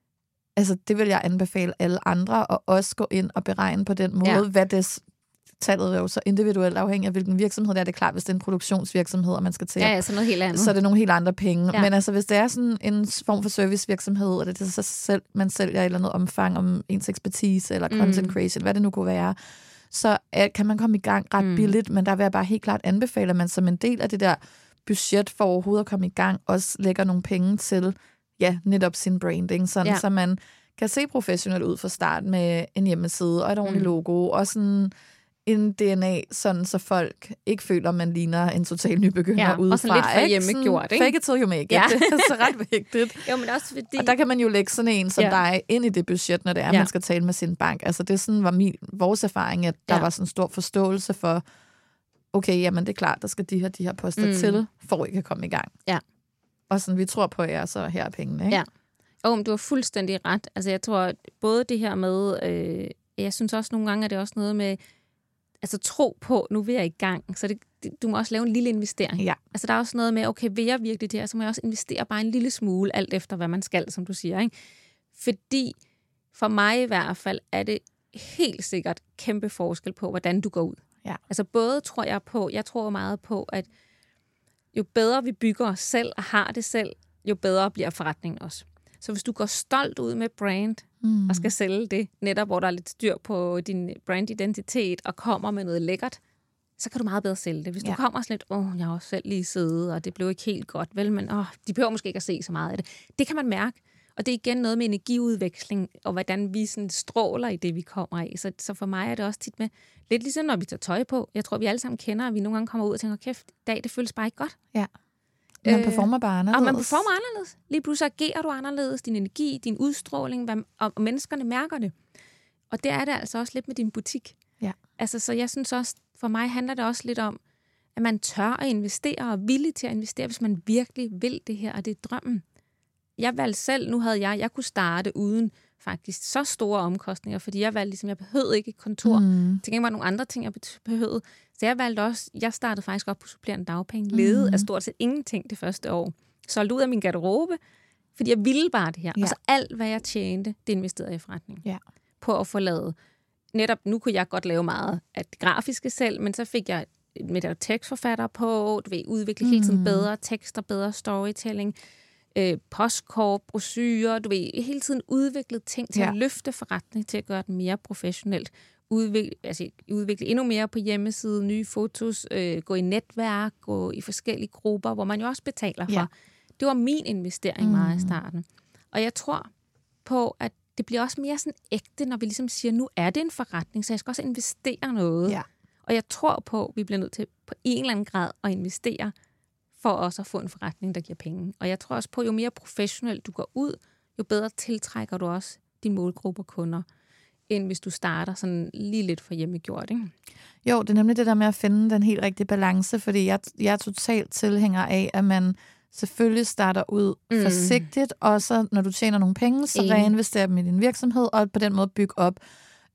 altså det vil jeg anbefale alle andre, at også gå ind og beregne på den måde, ja. hvad det tallet er jo så individuelt afhængig af, hvilken virksomhed det er. Det er klart, hvis det er en produktionsvirksomhed, og man skal til, ja, ja, så, noget helt andet. så er det nogle helt andre penge. Ja. Men altså, hvis det er sådan en form for servicevirksomhed, og det er så selv, man sælger et eller andet omfang om ens ekspertise, eller content mm. creation, hvad det nu kunne være, så er, kan man komme i gang ret mm. billigt, men der vil jeg bare helt klart anbefale, at man som en del af det der budget for overhovedet at komme i gang, også lægger nogle penge til, ja, netop sin branding, sådan, ja. så man kan se professionelt ud fra start med en hjemmeside og et ordentligt mm. logo, og sådan en D N A, sådan så folk ikke føler, at man ligner en total nybegynder ja, udefra. Og sådan lidt for hjemmegjort, ikke? Fake it till you make it. Ja. Det er så ret vigtigt. Jo, men også fordi... Og der kan man jo lægge sådan en som ja. dig ind i det budget, når det er, ja. man skal tale med sin bank. Altså det sådan var min, vores erfaring, at der ja. var sådan en stor forståelse for, okay, jamen det er klart, der skal de her, de her poster mm. til, for at I kan komme i gang. Ja. Og sådan, vi tror på jer, så her er pengene, ikke? Ja. Jo, men du har fuldstændig ret. Altså jeg tror, både det her med, øh, jeg synes også nogle gange, er det også noget med, altså tro på, nu vil jeg i gang. Så det, det, du må også lave en lille investering. Ja. Altså der er også noget med, okay, vil jeg virkelig det her, så må jeg også investere bare en lille smule, alt efter hvad man skal, som du siger, ikke? Fordi for mig i hvert fald, er det helt sikkert kæmpe forskel på, hvordan du går ud. Ja. Altså både tror jeg på, jeg tror meget på, at jo bedre vi bygger os selv og har det selv, jo bedre bliver forretningen også. Så hvis du går stolt ud med brand, mm. og skal sælge det, netop hvor der er lidt styr på din brandidentitet, og kommer med noget lækkert, så kan du meget bedre sælge det. Hvis ja. du kommer sådan lidt, åh, jeg har også selv lige siddet, og det blev ikke helt godt, vel, men åh, de behøver måske ikke at se så meget af det. Det kan man mærke, og det er igen noget med energiudveksling, og hvordan vi sådan stråler i det, vi kommer af. Så, så for mig er det også tit med, lidt ligesom når vi tager tøj på. Jeg tror, vi alle sammen kender, at vi nogle gange kommer ud og tænker, kæft, i dag, det føles bare ikke godt. Ja. Man performer bare anderledes. Og man performer anderledes. Lige pludselig agerer du anderledes. Din energi, din udstråling, hvad, og menneskerne mærker det. Og det er det altså også lidt med din butik. Ja. Altså, så jeg synes også, for mig handler det også lidt om, at man tør at investere, og er villig til at investere, hvis man virkelig vil det her, og det er drømmen. Jeg valgte selv, nu havde jeg, jeg kunne starte uden faktisk så store omkostninger, fordi jeg valgte ligesom, jeg behøvede ikke et kontor. Mm. Til gengæld var nogle andre ting, jeg behøvede. Så jeg valgte også, jeg startede faktisk op på supplerende dagpenge, levede mm. af stort set ingenting det første år. Solgte ud af min garderobe, fordi jeg ville bare det her. Ja. Og så alt, hvad jeg tjente, det investerede jeg i forretning. Ja. På at få lavet. Netop nu kunne jeg godt lave meget af det grafiske selv, men så fik jeg med der tekstforfatter på, du ved, udvikle mm. hele tiden bedre tekster, bedre storytelling, øh, postkort, brochurer, du ved, hele tiden udviklet ting til ja. at løfte forretning, til at gøre den mere professionelt. Udvikle, altså, udvikle endnu mere på hjemmesiden, nye fotos, øh, gå i netværk, gå i forskellige grupper, hvor man jo også betaler for. Ja. Det var min investering meget mm. i starten. Og jeg tror på, at det bliver også mere sådan ægte, når vi ligesom siger, nu er det en forretning, så jeg skal også investere noget. Ja. Og jeg tror på, at vi bliver nødt til på en eller anden grad at investere, for også at få en forretning, der giver penge. Og jeg tror også på, jo mere professionelt du går ud, jo bedre tiltrækker du også din målgruppe og kunder, end hvis du starter sådan lige lidt for hjemmegjort, ikke? Jo, det er nemlig det der med at finde den helt rigtige balance, fordi jeg, jeg er totalt tilhænger af, at man selvfølgelig starter ud mm. forsigtigt, og så når du tjener nogle penge, så reinvesterer dem i din virksomhed, og på den måde bygge op.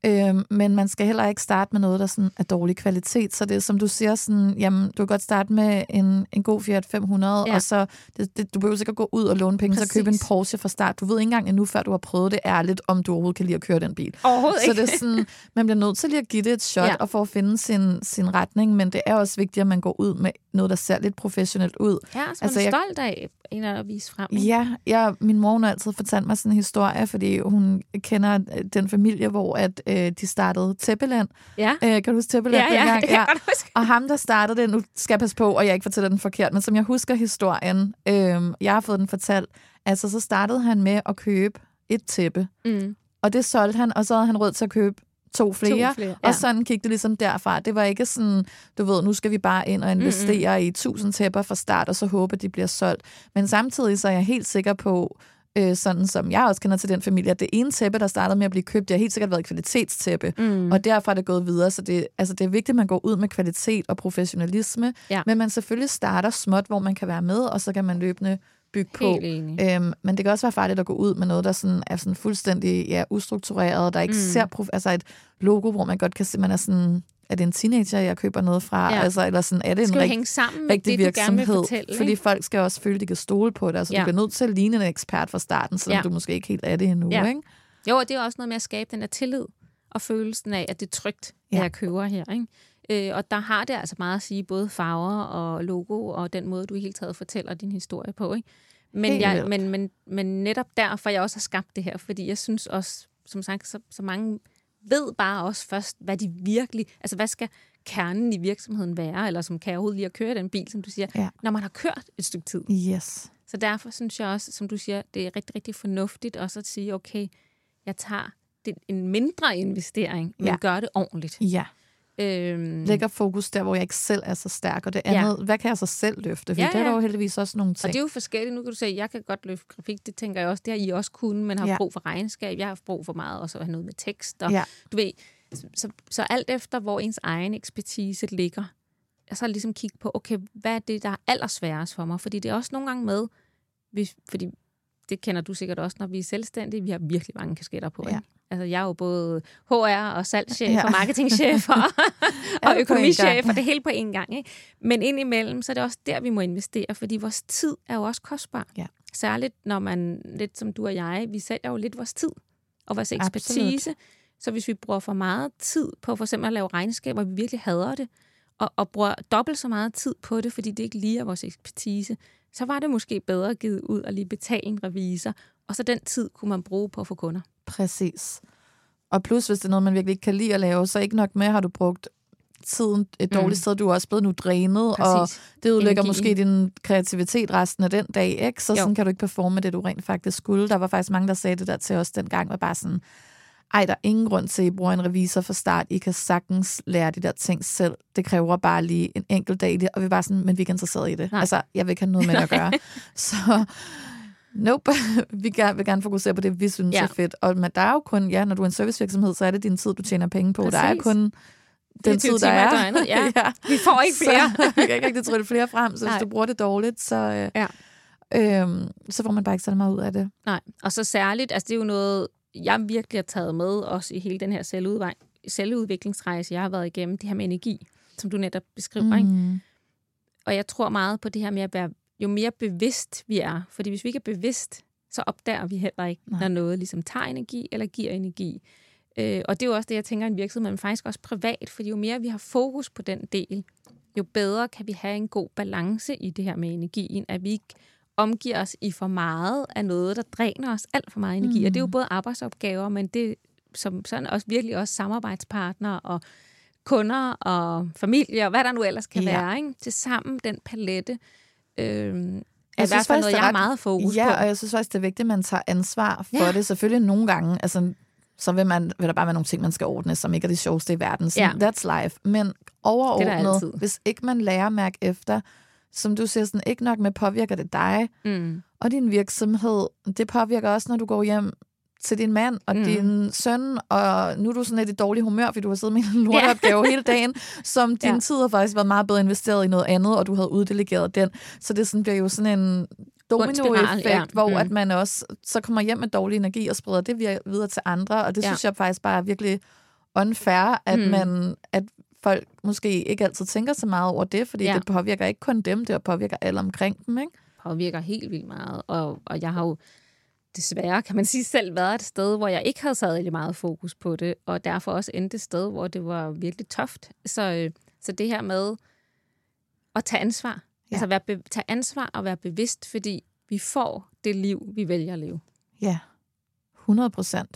Øhm, men man skal heller ikke starte med noget, der sådan er dårlig kvalitet. Så det er, som du siger, sådan, jamen, du kan godt starte med en, en god Fiat fem hundrede, ja. og så, det, det, du behøver sikkert gå ud og låne penge, Præcis. så købe en Porsche fra start. Du ved ikke engang endnu, før du har prøvet det ærligt, om du overhovedet kan lide at køre den bil. Overhovedet ikke. Så det er sådan, man bliver nødt til lige at give det et shot, ja. og for at finde sin, sin retning, men det er også vigtigt, at man går ud med noget, der ser lidt professionelt ud. Ja, så altså, er jeg, stolt af en af at vise frem. Ikke? Ja, jeg, min mor har altid fortalt mig sådan en historie, fordi hun kender den familie, hvor at, øh, de startede Tæppeland. Ja. Øh, kan du huske Tæppeland? Ja, ja, det kan jeg godt huske. Og ham, der startede det, nu skal jeg passe på, og jeg ikke fortæller den forkert, men som jeg husker historien, øh, jeg har fået den fortalt, altså så startede han med at købe et tæppe, mm. og det solgte han, og så havde han råd til at købe to flere, to flere ja. og sådan gik det ligesom derfra. Det var ikke sådan, du ved, nu skal vi bare ind og investere mm-hmm. i tusind tæpper fra start, og så håbe, at de bliver solgt. Men samtidig så er jeg helt sikker på, øh, sådan som jeg også kender til den familie, at det ene tæppe, der startede med at blive købt, det har helt sikkert været et kvalitetstæppe, mm. og derfra er det gået videre. Så det, altså det er vigtigt, at man går ud med kvalitet og professionalisme, ja. men man selvfølgelig starter småt, hvor man kan være med, og så kan man løbende bygge på. Øhm, men det kan også være farligt at gå ud med noget, der sådan er sådan fuldstændig ja, ustruktureret, der ikke mm. ser prof- altså et logo, hvor man godt kan se, man er sådan, er det en teenager, jeg køber noget fra? Ja. Altså, eller sådan, er det en rigt- hænge sammen med rigtig det, virksomhed? fortælle, fordi folk skal også føle, at de kan stole på det. Altså, ja. du bliver nødt til at ligne en ekspert fra starten, selvom ja. du måske ikke helt er det endnu. Ja. Ikke? Jo, og det er også noget med at skabe den der tillid og følelsen af, at det er trygt, ja. jeg køber her. Ikke? Øh, og der har det altså meget at sige, både farver og logo, og den måde, du i hele taget fortæller din historie på. Ikke? Men, jeg, men, men, men netop derfor, jeg også har skabt det her, fordi jeg synes også, som sagt, så, så mange ved bare også først, hvad de virkelig, altså hvad skal kernen i virksomheden være, eller som kan jeg overhovedet lige at køre den bil, som du siger, ja. når man har kørt et stykke tid. Yes. Så derfor synes jeg også, som du siger, det er rigtig, rigtig fornuftigt også at sige, okay, jeg tager det en mindre investering, men ja. gør det ordentligt. Ja. Øhm, Lægger fokus der, hvor jeg ikke selv er så stærk, og det andet, ja. hvad kan jeg så selv løfte? For ja, ja. det er der jo heldigvis også nogle ting. Og det er jo forskelligt. Nu kan du sige, at jeg kan godt løfte grafik, det tænker jeg også, det har I også kunnet, men har ja. brug for regnskab, jeg har brug for meget også at have noget med tekst, og ja. du ved, så, så alt efter, hvor ens egen ekspertise ligger, så ligesom kigge på, okay, hvad er det, der er allersværest for mig? Fordi det er også nogle gange med, hvis, fordi det kender du sikkert også, når vi er selvstændige, vi har virkelig mange kasketter på, ja. ikke? Altså, jeg er jo både H R og salgschef ja. og marketingchef og, og økonomichef og det hele på én gang. Ikke? Men indimellem, så er det også der, vi må investere, fordi vores tid er jo også kostbar. Ja. Særligt, når man, lidt som du og jeg, vi sælger jo lidt vores tid og vores ekspertise. Absolut. Så hvis vi bruger for meget tid på for eksempel at lave regnskaber, vi virkelig hader det, og, og bruger dobbelt så meget tid på det, fordi det ikke lige er vores ekspertise, så var det måske bedre givet ud og lige betale en revisor, og så den tid kunne man bruge på at få kunder. Præcis. Og plus, hvis det er noget, man virkelig ikke kan lide at lave, så ikke nok med, har du brugt tiden et dårligt mm. sted, du er også blevet nu drænet, Præcis. og det udlægger måske din kreativitet resten af den dag, ikke? Så sådan kan du ikke performe det, du rent faktisk skulle. Der var faktisk mange, der sagde det der til os dengang, var bare sådan, ej, der er ingen grund til, at I bruger en revisor fra start. I kan sagtens lære de der ting selv. Det kræver bare lige en enkelt dag, og vi er bare sådan, men vi er ikke interesseret i det. Nej. Altså, jeg vil ikke have noget med at gøre. Så nope, vi vil gerne fokusere på det, vi synes ja. er fedt. Og men der er jo kun, ja, når du er en servicevirksomhed, så er det din tid, du tjener penge på. Præcis. Der er kun den tid, der er. Døgnet, ja. ja. Vi får ikke flere. Så, vi kan ikke rigtig trylle flere frem, så Nej. hvis du bruger det dårligt, så, øh, ja. øhm, så får man bare ikke så meget ud af det. Nej, og så særligt, altså det er jo noget, jeg virkelig har taget med, også i hele den her selvudvej, selvudviklingsrejse, jeg har været igennem, det her med energi, som du netop beskriver. Mm. Ikke? Og jeg tror meget på det her med at være jo mere bevidst vi er. Fordi hvis vi ikke er bevidst, så opdager vi heller ikke, Nej. når noget ligesom tager energi eller giver energi. Øh, og det er jo også det, jeg tænker, en virksomhed, men faktisk også privat. Fordi jo mere vi har fokus på den del, jo bedre kan vi have en god balance i det her med energien. At vi ikke omgiver os i for meget af noget, der dræner os alt for meget energi. Mm. Og det er jo både arbejdsopgaver, men det som sådan også virkelig også samarbejdspartnere og kunder og familie og hvad der nu ellers kan ja. være. Ikke? Til sammen den palette. Øhm, er i hvert fald noget, jeg har meget fokus ja, på. Ja, og jeg synes faktisk, det er vigtigt, at man tager ansvar for ja. det. Selvfølgelig nogle gange, altså, så vil, man, vil der bare være nogle ting, man skal ordne, som ikke er de sjoveste i verden. Så ja. That's life. Men overordnet, hvis ikke man lærer at mærke efter, som du siger, sådan, ikke nok med påvirker det dig, mm. og din virksomhed, det påvirker også, når du går hjem til din mand og mm. din søn, og nu er du sådan lidt i dårlig humør, fordi du har siddet med en lorteopgave yeah. hele dagen, som din ja. tid har faktisk været meget bedre investeret i noget andet, og du havde uddelegeret den. Så det sådan bliver jo sådan en dominoeffekt, ja. hvor mm. at man også så kommer hjem med dårlig energi og spreder det videre til andre, og det ja. synes jeg faktisk bare er virkelig unfair, at, Mm. man, at folk måske ikke altid tænker så meget over det, fordi Ja. det påvirker ikke kun dem, det påvirker alle omkring dem, ikke? Påvirker helt vildt meget. Og, og jeg har jo desværre, kan man sige, selv været et sted, hvor jeg ikke havde særlig meget fokus på det, og derfor også endte et sted, hvor det var virkelig toft. Så, øh, så det her med at tage ansvar, ja. altså være be- tage ansvar og være bevidst, fordi vi får det liv, vi vælger at leve. Ja, hundrede procent.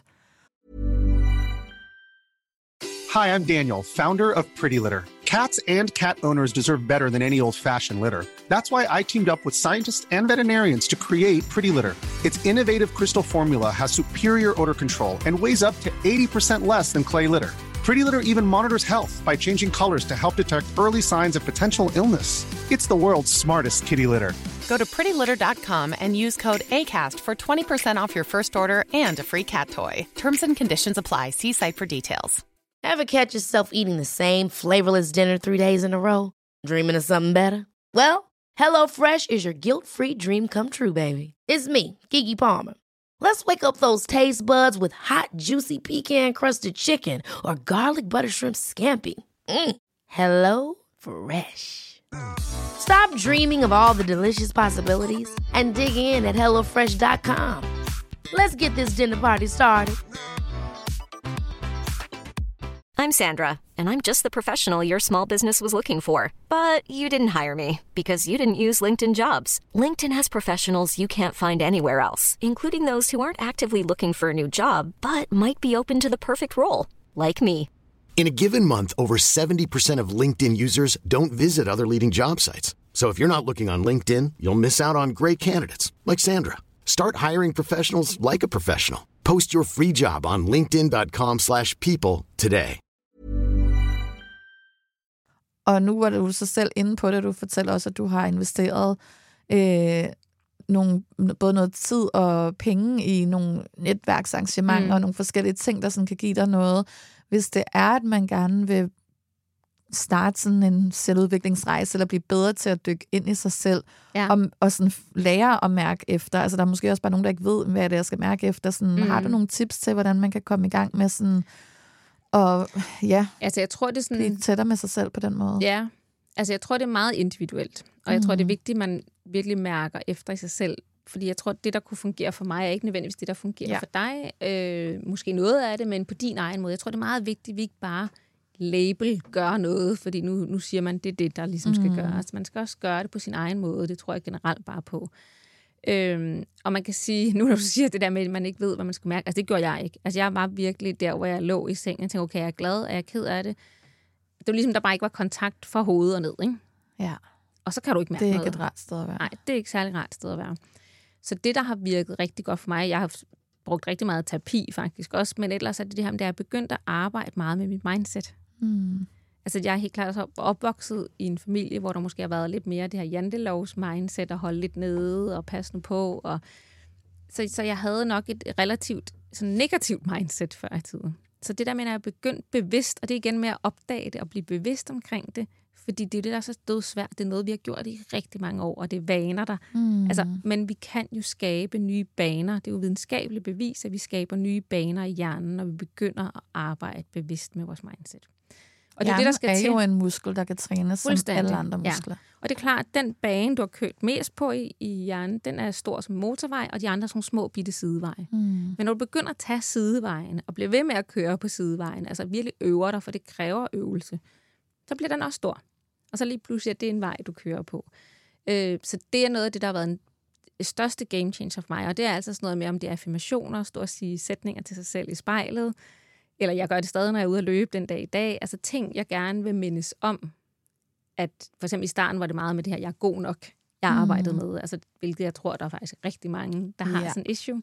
Hi, I'm Daniel, founder of Pretty Litter. Cats and cat owners deserve better than any old-fashioned litter. That's why I teamed up with scientists and veterinarians to create Pretty Litter. Its innovative crystal formula has superior odor control and weighs up to eighty percent less than clay litter. Pretty Litter even monitors health by changing colors to help detect early signs of potential illness. It's the world's smartest kitty litter. Go to pretty litter dot com and use code ACAST for twenty percent off your first order and a free cat toy. Terms and conditions apply. See site for details. Ever catch yourself eating the same flavorless dinner three days in a row? Dreaming of something better? Well, HelloFresh is your guilt-free dream come true, baby. It's me, Keke Palmer. Let's wake up those taste buds with hot, juicy pecan-crusted chicken or garlic butter shrimp scampi. Mm. Hello Fresh. Stop dreaming of all the delicious possibilities and dig in at hello fresh dot com. Let's get this dinner party started. I'm Sandra, and I'm just the professional your small business was looking for. But you didn't hire me because you didn't use LinkedIn Jobs. LinkedIn has professionals you can't find anywhere else, including those who aren't actively looking for a new job, but might be open to the perfect role, like me. In a given month, over seventy percent of LinkedIn users don't visit other leading job sites. So if you're not looking on LinkedIn, you'll miss out on great candidates like Sandra. Start hiring professionals like a professional. Post your free job on linkedin dot com slash people today. Og nu var du så selv inde på det, du fortæller også, at du har investeret øh, nogle, både noget tid og penge i nogle netværksarrangementer mm. og nogle forskellige ting, der sådan kan give dig noget. Hvis det er, at man gerne vil starte sådan en selvudviklingsrejse, eller blive bedre til at dykke ind i sig selv, ja. og, og sådan lære at mærke efter. Altså, der er måske også bare nogen, der ikke ved, hvad det er, jeg skal mærke efter. Sådan, mm. Har du nogle tips til, hvordan man kan komme i gang med sådan... Og ja, altså, jeg tror, det er sådan... blive tættere med sig selv på den måde. Ja, altså jeg tror, det er meget individuelt. Og jeg mm. tror, det er vigtigt, at man virkelig mærker efter i sig selv. Fordi jeg tror, det, der kunne fungere for mig, er ikke nødvendigvis det, der fungerer ja. for dig. Øh, måske noget af det, men på din egen måde. Jeg tror, det er meget vigtigt, at vi ikke bare label gør noget, fordi nu, nu siger man, det er det, der ligesom skal mm. gøres. Man skal også gøre det på sin egen måde. Det tror jeg generelt bare på. Øhm, og man kan sige, nu når du siger det der med, at man ikke ved, hvad man skal mærke, altså det gjorde jeg ikke. Altså jeg var virkelig der, hvor jeg lå i sengen og tænkte, okay, jeg er glad, er jeg ked af det? Det var ligesom, der bare ikke var kontakt fra hovedet og ned, ikke? Ja. Og så kan du ikke mærke noget. Det er noget. ikke et rart sted at være. Nej, det er ikke særlig rart sted at være. Så det, der har virket rigtig godt for mig, jeg har brugt rigtig meget terapi faktisk også, men ellers er det det her, at jeg er begyndt at arbejde meget med mit mindset. Mm. Altså, jeg er helt klart opvokset i en familie, hvor der måske har været lidt mere det her jantelovs mindset, at holde lidt nede og passe nu på. Og så, så jeg havde nok et relativt sådan negativt mindset før i tiden. Så det der med, at jeg er begyndt bevidst, og det er igen med at opdage det og blive bevidst omkring det, fordi det er det, der er så dødsvært. Det er noget, vi har gjort i rigtig mange år, og det er vaner der. Mm. Altså, men vi kan jo skabe nye baner. Det er jo videnskabeligt bevis, at vi skaber nye baner i hjernen, når vi begynder at arbejde bevidst med vores mindset. Og det er, det, der skal er til. jo en muskel, der kan trænes som alle andre muskler. Ja. Og det er klart, at den bane, du har kørt mest på i, i hjernen, den er stor som motorvej, og de andre er sådan små bitte sideveje. Mm. Men når du begynder at tage sidevejen, og bliver ved med at køre på sidevejen, altså virkelig øver dig, for det kræver øvelse, så bliver den også stor. Og så lige pludselig, at det er en vej, du kører på. Øh, så det er noget af det, der har været en største game changer for mig, og det er altså sådan noget med, om det er affirmationer, stå og sige sætninger til sig selv i spejlet, eller jeg gør det stadig, når jeg er ude at løbe den dag i dag. Altså ting, jeg gerne vil mindes om. At for eksempel i starten var det meget med det her, jeg er god nok, jeg har arbejdet mm. med. Altså, hvilket jeg tror, der er faktisk rigtig mange, der har ja. sådan en issue.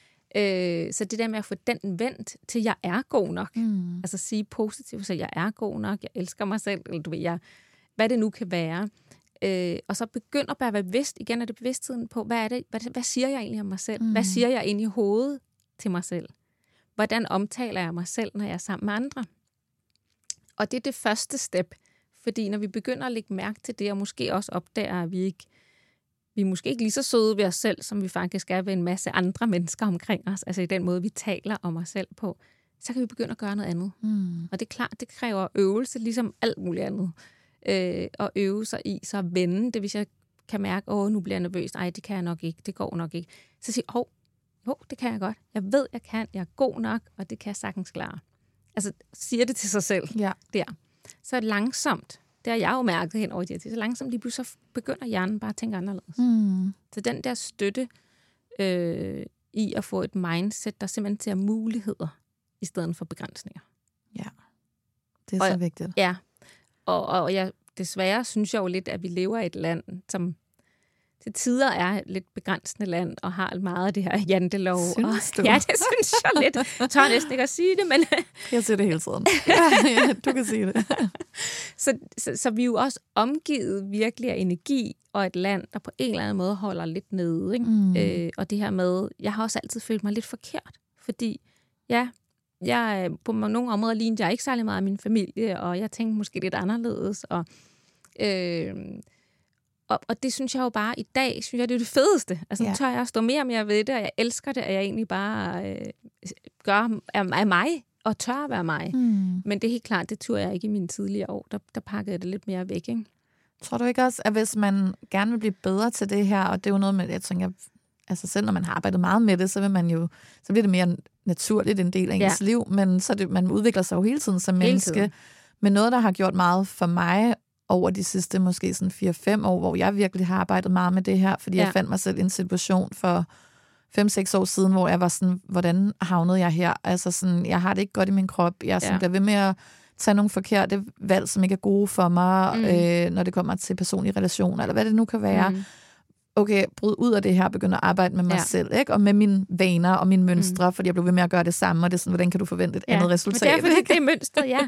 Øh, så det der med at få den vendt til, jeg er god nok. Mm. Altså sige positivt, så jeg er god nok, jeg elsker mig selv, eller du ved, jeg, hvad det nu kan være. Øh, og så begynder bare at være bevidst, igen er det bevidstheden på, hvad er det, hvad, hvad siger jeg egentlig om mig selv? Mm. Hvad siger jeg ind i hovedet til mig selv? Hvordan omtaler jeg mig selv, når jeg er sammen med andre? Og det er det første step, fordi når vi begynder at lægge mærke til det, og måske også opdager, at vi ikke, vi er måske ikke lige så søde ved os selv, som vi faktisk er ved en masse andre mennesker omkring os, altså i den måde, vi taler om os selv på, så kan vi begynde at gøre noget andet. Mm. Og det er klart, det kræver øvelse, ligesom alt muligt andet. Øh, at øve sig i, så at vende det, hvis jeg kan mærke, åh, nu bliver jeg nervøs, ej, det kan jeg nok ikke, det går nok ikke. Så siger jeg, åh, jo, det kan jeg godt. Jeg ved, jeg kan, jeg er god nok, og det kan jeg sagtens klare. Altså, siger det til sig selv. Ja. Der. Så langsomt, det har jeg jo mærket hen over de her tid, så langsomt lige pludselig så begynder hjernen bare at tænke anderledes. Mm. Så den der støtte øh, i at få et mindset, der simpelthen ser muligheder, i stedet for begrænsninger. Ja, det er og, så vigtigt. Ja, og, og jeg, desværre synes jeg jo lidt, at vi lever i et land, som til tider er et lidt begrænsende land, og har meget af det her jantelov. Synes du? Og, ja, det synes jeg lidt. Jeg tør næsten ikke at sige det, men... Jeg siger det hele tiden. Ja, du kan sige det. så, så, så vi er jo også omgivet virkelig af energi, og et land, der på en eller anden måde holder lidt nede. Ikke? Mm. Øh, og det her med, jeg har også altid følt mig lidt forkert, fordi ja, jeg på nogle områder lignede jeg ikke særlig meget af min familie, og jeg tænkte måske lidt anderledes, og... Øh, Og, og det synes jeg jo bare, i dag, synes jeg, det er det fedeste. Altså, nu ja. tør jeg at stå mere og mere ved det, og jeg elsker det, at jeg egentlig bare øh, gør af mig, og tør at være mig. Mm. Men det er helt klart, det turde jeg ikke i mine tidligere år. Der, der pakkede jeg det lidt mere væk, ikke? Tror du ikke også, at hvis man gerne vil blive bedre til det her, og det er jo noget med, jeg tænker, altså selv når man har arbejdet meget med det, så vil man jo, så bliver det mere naturligt en del af ens ja. liv, men så det, man udvikler sig jo hele tiden som hele menneske. Tiden. Men noget, der har gjort meget for mig, over de sidste måske sådan fire fem år, hvor jeg virkelig har arbejdet meget med det her, fordi ja. jeg fandt mig selv i en situation for fem seks år siden, hvor jeg var sådan, hvordan havnede jeg her? Altså sådan, jeg har det ikke godt i min krop. Jeg sådan, ja. bliver ved med at tage nogle forkerte valg, som ikke er gode for mig, mm. øh, når det kommer til personlige relationer, eller hvad det nu kan være. Mm. Okay, bryde ud af det her og begynde at arbejde med mig ja. selv, ikke? Og med mine vaner og mine mønstre, mm. fordi jeg blev ved med at gøre det samme, og det er sådan, hvordan kan du forvente et ja. andet resultat? Ja, det er det er mønstret, ja.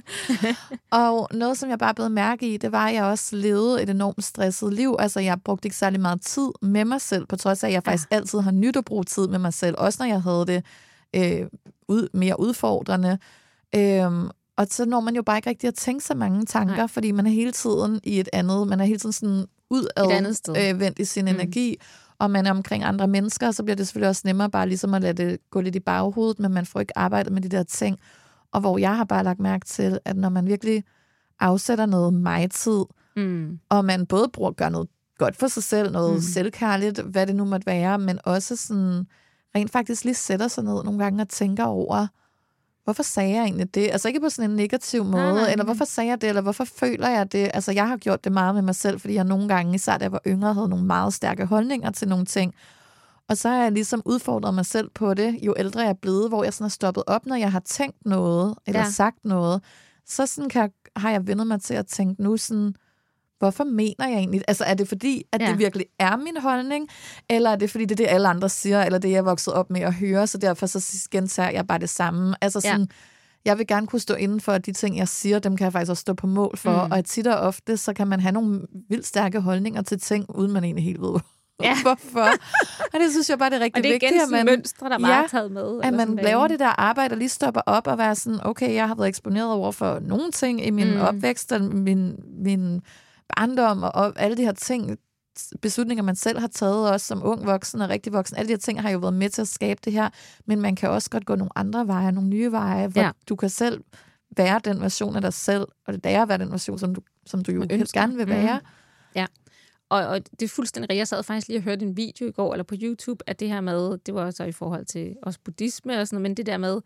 Og noget, som jeg bare blev mærke i, det var, at jeg også levede et enormt stresset liv. Altså, jeg brugte ikke særlig meget tid med mig selv, på trods af, at jeg faktisk ja. altid har nyt at bruge tid med mig selv, også når jeg havde det øh, ud, mere udfordrende. Øhm, og så når man jo bare ikke rigtig at tænke så mange tanker, Nej. fordi man er hele tiden i et andet, man er hele tiden sådan udadvendt øh, i sin mm. energi, og man er omkring andre mennesker, så bliver det selvfølgelig også nemmere bare ligesom at lade det gå lidt i baghovedet, men man får ikke arbejdet med de der ting. Og hvor jeg har bare lagt mærke til, at når man virkelig afsætter noget mig-tid, mm. og man både bruger, gør noget godt for sig selv, noget mm. selvkærligt, hvad det nu måtte være, men også sådan rent faktisk lige sætter sig ned nogle gange og tænker over, hvorfor sagde jeg egentlig det? Altså ikke på sådan en negativ måde, nej, nej, eller hvorfor sagde jeg det, eller hvorfor føler jeg det? Altså jeg har gjort det meget med mig selv, fordi jeg nogle gange, især da jeg var yngre, havde nogle meget stærke holdninger til nogle ting. Og så har jeg ligesom udfordret mig selv på det, jo ældre jeg er blevet, hvor jeg sådan har stoppet op, når jeg har tænkt noget, eller ja. sagt noget. Så sådan kan jeg, har jeg vendt mig til at tænke nu sådan, hvorfor mener jeg egentlig? Altså er det fordi, at ja. det virkelig er min holdning, eller er det fordi, det er det, alle andre siger, eller det, jeg er vokset op med at høre, så derfor så gentager jeg bare det samme. Altså sådan, ja. jeg vil gerne kunne stå inden for de ting, jeg siger, dem kan jeg faktisk også stå på mål for, mm. og tit og ofte, så kan man have nogle vildt stærke holdninger til ting, uden man egentlig helt ved, ja. hvorfor. Og det synes jeg bare, det er rigtig vigtigt. Og det er igen vigtigt, sådan mønstre, der bare ja, er taget med. At man laver det der arbejde, og lige stopper op og være sådan, okay, jeg har været eksponeret over for nogle ting i min mm. opvækst, og min, min barndom, og alle de her ting, beslutninger, man selv har taget, også som ung voksen og rigtig voksen, alle de her ting har jo været med til at skabe det her, men man kan også godt gå nogle andre veje, nogle nye veje, hvor ja. du kan selv være den version af dig selv, og det er at være den version, som du, som du jo helst gerne vil være. Mm. Ja, og, og det er fuldstændig rigtigt. Jeg sad faktisk lige og hørte en video i går, eller på YouTube, at det her med, det var så i forhold til også buddhisme og sådan noget, men det der med,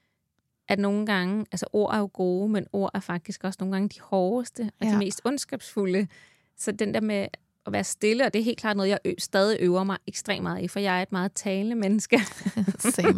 at nogle gange, altså ord er jo gode, men ord er faktisk også nogle gange de hårdeste, og ja. de mest ondskabsfulde. Så den der med at være stille, og det er helt klart noget, jeg ø- stadig øver mig ekstremt meget i, for jeg er et meget talende menneske. Same.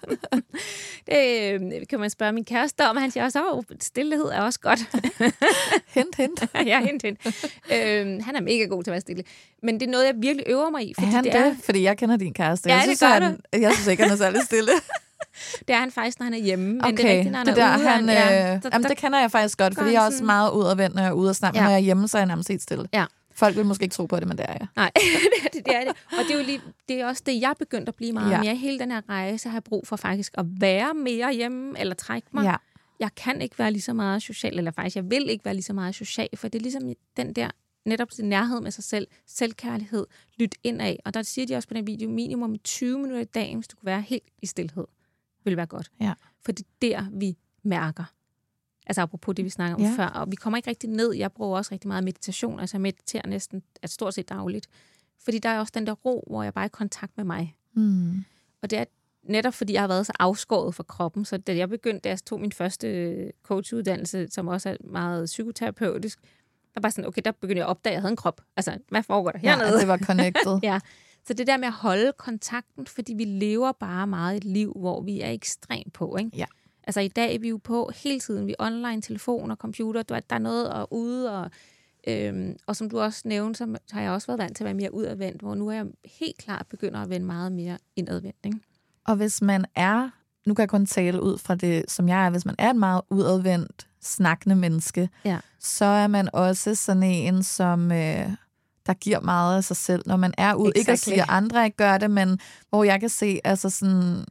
Det kan man spørge min kæreste om, han siger også, åh, stillhed er også godt. hint, hint. ja, hint, hint. Øhm, han er mega god til at være stille. Men det er noget, jeg virkelig øver mig i. Fordi er han det? Er... Fordi jeg kender din kæreste. Ja, jeg, synes, det han, jeg synes ikke, han er særlig stille. Det er han faktisk, når han er hjemme. Men okay, det er rigtigt, når han det er der, ude. Han, ja, øh, der, jamen, det kender jeg faktisk godt, fordi jeg er også meget udadvendt, når jeg er ude og snakke. Ja. Når jeg er hjemme, så er jeg nærmest helt stille. Ja. Folk vil måske ikke tro på det, men det er jeg. Nej, det er det, det er det. Og det er jo lige, det er også det, jeg er begyndt at blive meget ja. mere. Hele den her rejse har jeg brug for faktisk at være mere hjemme, eller trække mig. Ja. Jeg kan ikke være lige så meget social, eller faktisk, jeg vil ikke være lige så meget social, for det er ligesom den der, netop den nærhed med sig selv, selvkærlighed, lyt indad. Og der siger de også på den video, minimum tyve minutter i dagen, hvis du kan være helt i stilhed. vil være godt. Ja. For det er der, vi mærker. Altså apropos det, vi snakker om Ja. før. Og vi kommer ikke rigtig ned. Jeg bruger også rigtig meget meditation. Altså jeg mediterer næsten altså stort set dagligt. Fordi der er også den der ro, hvor jeg bare er i kontakt med mig. Mm. Og det er netop fordi, jeg har været så afskåret fra kroppen. Så da jeg begyndte, da jeg tog min første coachuddannelse, som også er meget psykoterapeutisk, der var sådan, okay, der begyndte jeg at opdage, at jeg havde en krop. Altså, hvad foregår der hernede? Ja, det var connected. Ja. Så det der med at holde kontakten, fordi vi lever bare meget et liv, hvor vi er ekstremt på, ikke? Ja. Altså i dag er vi jo på hele tiden. Vi er online, telefon og computer. Der er noget at ude. Og, øhm, og som du også nævnte, så har jeg også været vant til at være mere udadvendt, hvor nu er jeg helt klart begynder at vende meget mere indadvendt. Ikke? Og hvis man er, nu kan jeg kun tale ud fra det, som jeg er, hvis man er et meget udadvendt, snakkende menneske, ja. så er man også sådan en, som øh, der giver meget af sig selv, når man er ude. Exactly. Ikke at sige, at andre ikke gør det, men hvor jeg kan se, altså sådan...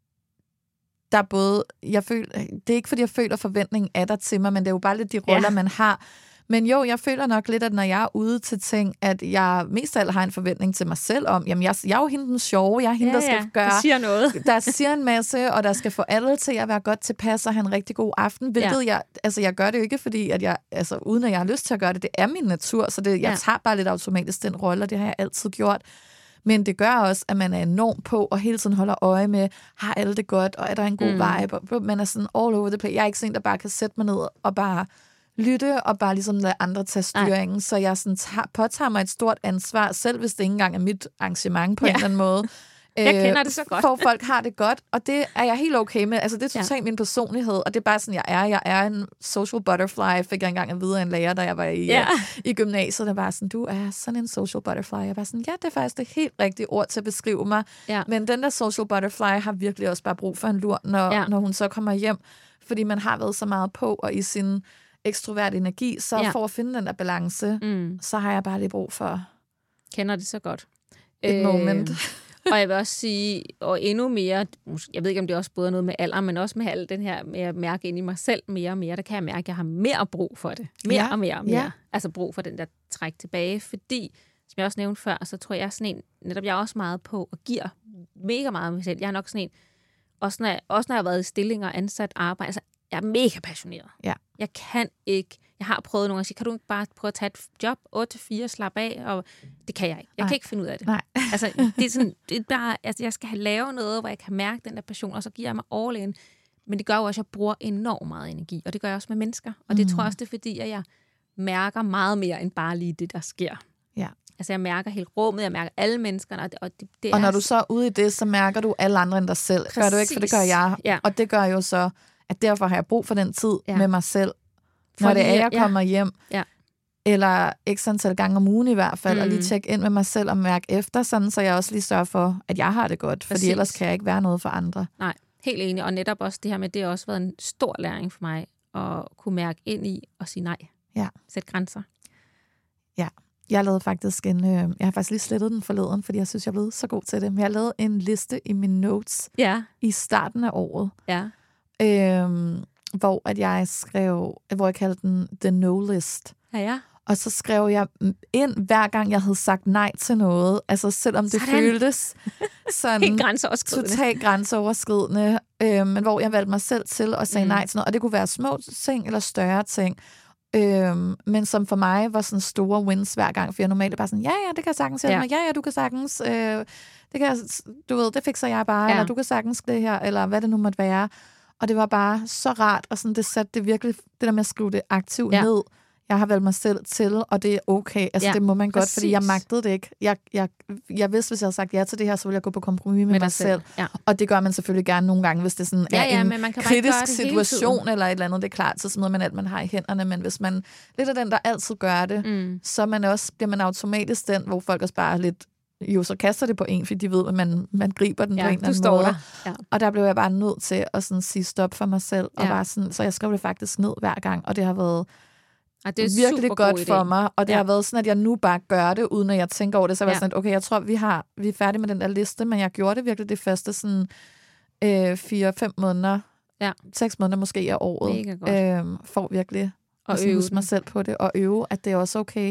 Der er både, jeg føler, det er ikke fordi, jeg føler forventning af dig til mig, men det er jo bare lidt de roller, ja. man har. Men jo, jeg føler nok lidt, at når jeg er ude til ting, at jeg mest af alt har en forventning til mig selv om, jamen jeg, jeg er jo hende den sjove, jeg er hende, ja, der skal ja. gøre... Der siger noget. Der siger en masse, og der skal få alle til at være godt tilpas og have en rigtig god aften, hvilket ja. jeg, altså jeg gør det jo ikke, fordi at jeg, altså uden at jeg har lyst til at gøre det, det er min natur, så det, jeg ja. tager bare lidt automatisk den rolle, og det har jeg altid gjort. Men det gør også, at man er enormt på, og hele tiden holder øje med, har alle det godt, og er der en god mm. vibe? Man er sådan all over the place. Jeg er ikke sådan, der bare kan sætte mig ned og bare lytte, og bare ligesom lade andre tage styringen. Ej. Så jeg sådan tager, påtager mig et stort ansvar, selv hvis det ikke engang er mit arrangement på ja. en eller anden måde. Jeg kender det så godt. For folk har det godt, og det er jeg helt okay med. Altså, det er totalt ja. min personlighed, og det er bare sådan, jeg er. Jeg er en social butterfly, fik jeg engang at vide af en lærer, da jeg var i, ja. uh, i gymnasiet. Der var sådan, du er sådan en social butterfly. Jeg var sådan, ja, det er faktisk det helt rigtige ord til at beskrive mig. Ja. Men den der social butterfly har virkelig også bare brug for en lur, når, ja. når hun så kommer hjem. Fordi man har været så meget på, og i sin ekstrovert energi, så ja. for at finde den der balance, mm. så har jeg bare lige brug for... Kender det så godt. Et øh... moment. Og jeg vil også sige, og endnu mere, jeg ved ikke, om det også både noget med alder, men også med al den her med at mærke ind i mig selv mere og mere, der kan jeg mærke, at jeg har mere brug for det. Mere ja. og mere og mere. Ja. Altså brug for den der træk tilbage, fordi, som jeg også nævnte før, så tror jeg, jeg er sådan en, netop jeg er også meget på og giver mega meget af mig selv. Jeg er nok sådan en, også når jeg, også når jeg har været i stilling og ansat arbejde, altså jeg er mega passioneret. Ja. Jeg kan ikke, jeg har prøvet nogle gange at sige, kan du ikke bare prøve at tage et job otte til fire, slappe af, og det kan jeg ikke. Jeg Nej. kan ikke finde ud af det. Nej. Altså, det er sådan, det er bare, altså, jeg skal have lavet noget, hvor jeg kan mærke den der passion, og så giver jeg mig all in. Men det gør jo også, at jeg bruger enormt meget energi, og det gør jeg også med mennesker. Og det mm. tror jeg også, det er fordi, at jeg mærker meget mere, end bare lige det, der sker. Ja. Altså, jeg mærker helt rummet, jeg mærker alle menneskerne, og det, og det, det Og når er... du så er ude i det, så mærker du alle andre end dig selv. Præcis. Gør du ikke, for det gør jeg. Ja. Og det gør jo så, at derfor har jeg brug for den tid ja. med mig selv, når det er, jeg kommer ja. hjem. Ja. Eller x antal gange om ugen i hvert fald, mm. og lige tjekke ind med mig selv og mærke efter, sådan, så jeg også lige sørger for, at jeg har det godt, fordi Præcis. ellers kan jeg ikke være noget for andre. Nej, helt enig. Og netop også det her med, det har også været en stor læring for mig, at kunne mærke ind i og sige nej. Ja. Sæt grænser. Ja. Jeg lavede faktisk en... Øh, jeg har faktisk lige slettet den forleden, fordi jeg synes, jeg er blevet så god til det. Men jeg lavede en liste i mine notes ja. i starten af året. Ja. Øhm, hvor at jeg skrev... Hvor jeg kaldte den The No List. Ja, ja. Og så skrev jeg ind, hver gang jeg havde sagt nej til noget. Altså selvom det sådan. føltes sådan... Helt grænseoverskridende. Totalt grænseoverskridende. Øh, men hvor jeg valgte mig selv til at sige mm. nej til noget. Og det kunne være små ting eller større ting. Øhm, men som for mig var sådan store wins hver gang, for jeg normalt bare sådan, ja, ja, det kan jeg sagtens, ja, ja, ja du kan sagtens, øh, det kan jeg, du ved, det fikser jeg bare, ja. eller du kan sagtens det her, eller hvad det nu måtte være. Og det var bare så rart, og sådan, det satte det virkelig, det der med at skrive det aktivt ja. ned, jeg har valgt mig selv til, og det er okay, altså ja, det må man godt, præcis. Fordi jeg magtede det ikke. Jeg, jeg, jeg vidste, hvis jeg havde sagt ja til det her, så ville jeg gå på kompromis med, med mig selv. selv. Ja. Og det gør man selvfølgelig gerne nogle gange, hvis det sådan ja, er ja, en kritisk situation eller et eller andet, det er klart, så smider man alt, man har i hænderne, men hvis man lidt af den, der altid gør det, mm. så man også, bliver man automatisk den, hvor folk også bare lidt, jo, så kaster det på en, fordi de ved, at man, man griber den ja, på en eller anden måde. Ja. Og der blev jeg bare nødt til at sådan sige stop for mig selv, og ja. bare sådan, så jeg skrev det faktisk ned hver gang, og det har været Og det er virkelig godt for mig, og det ja. har været sådan, at jeg nu bare gør det, uden at jeg tænker over det. Så jeg var ja. sådan, at okay, jeg tror, vi, har, vi er færdige med den der liste, men jeg gjorde det virkelig det første sådan øh, fire, fem måneder, ja. seks måneder måske af året, øh, for virkelig at snuse mig selv på det, og øve, at det er også okay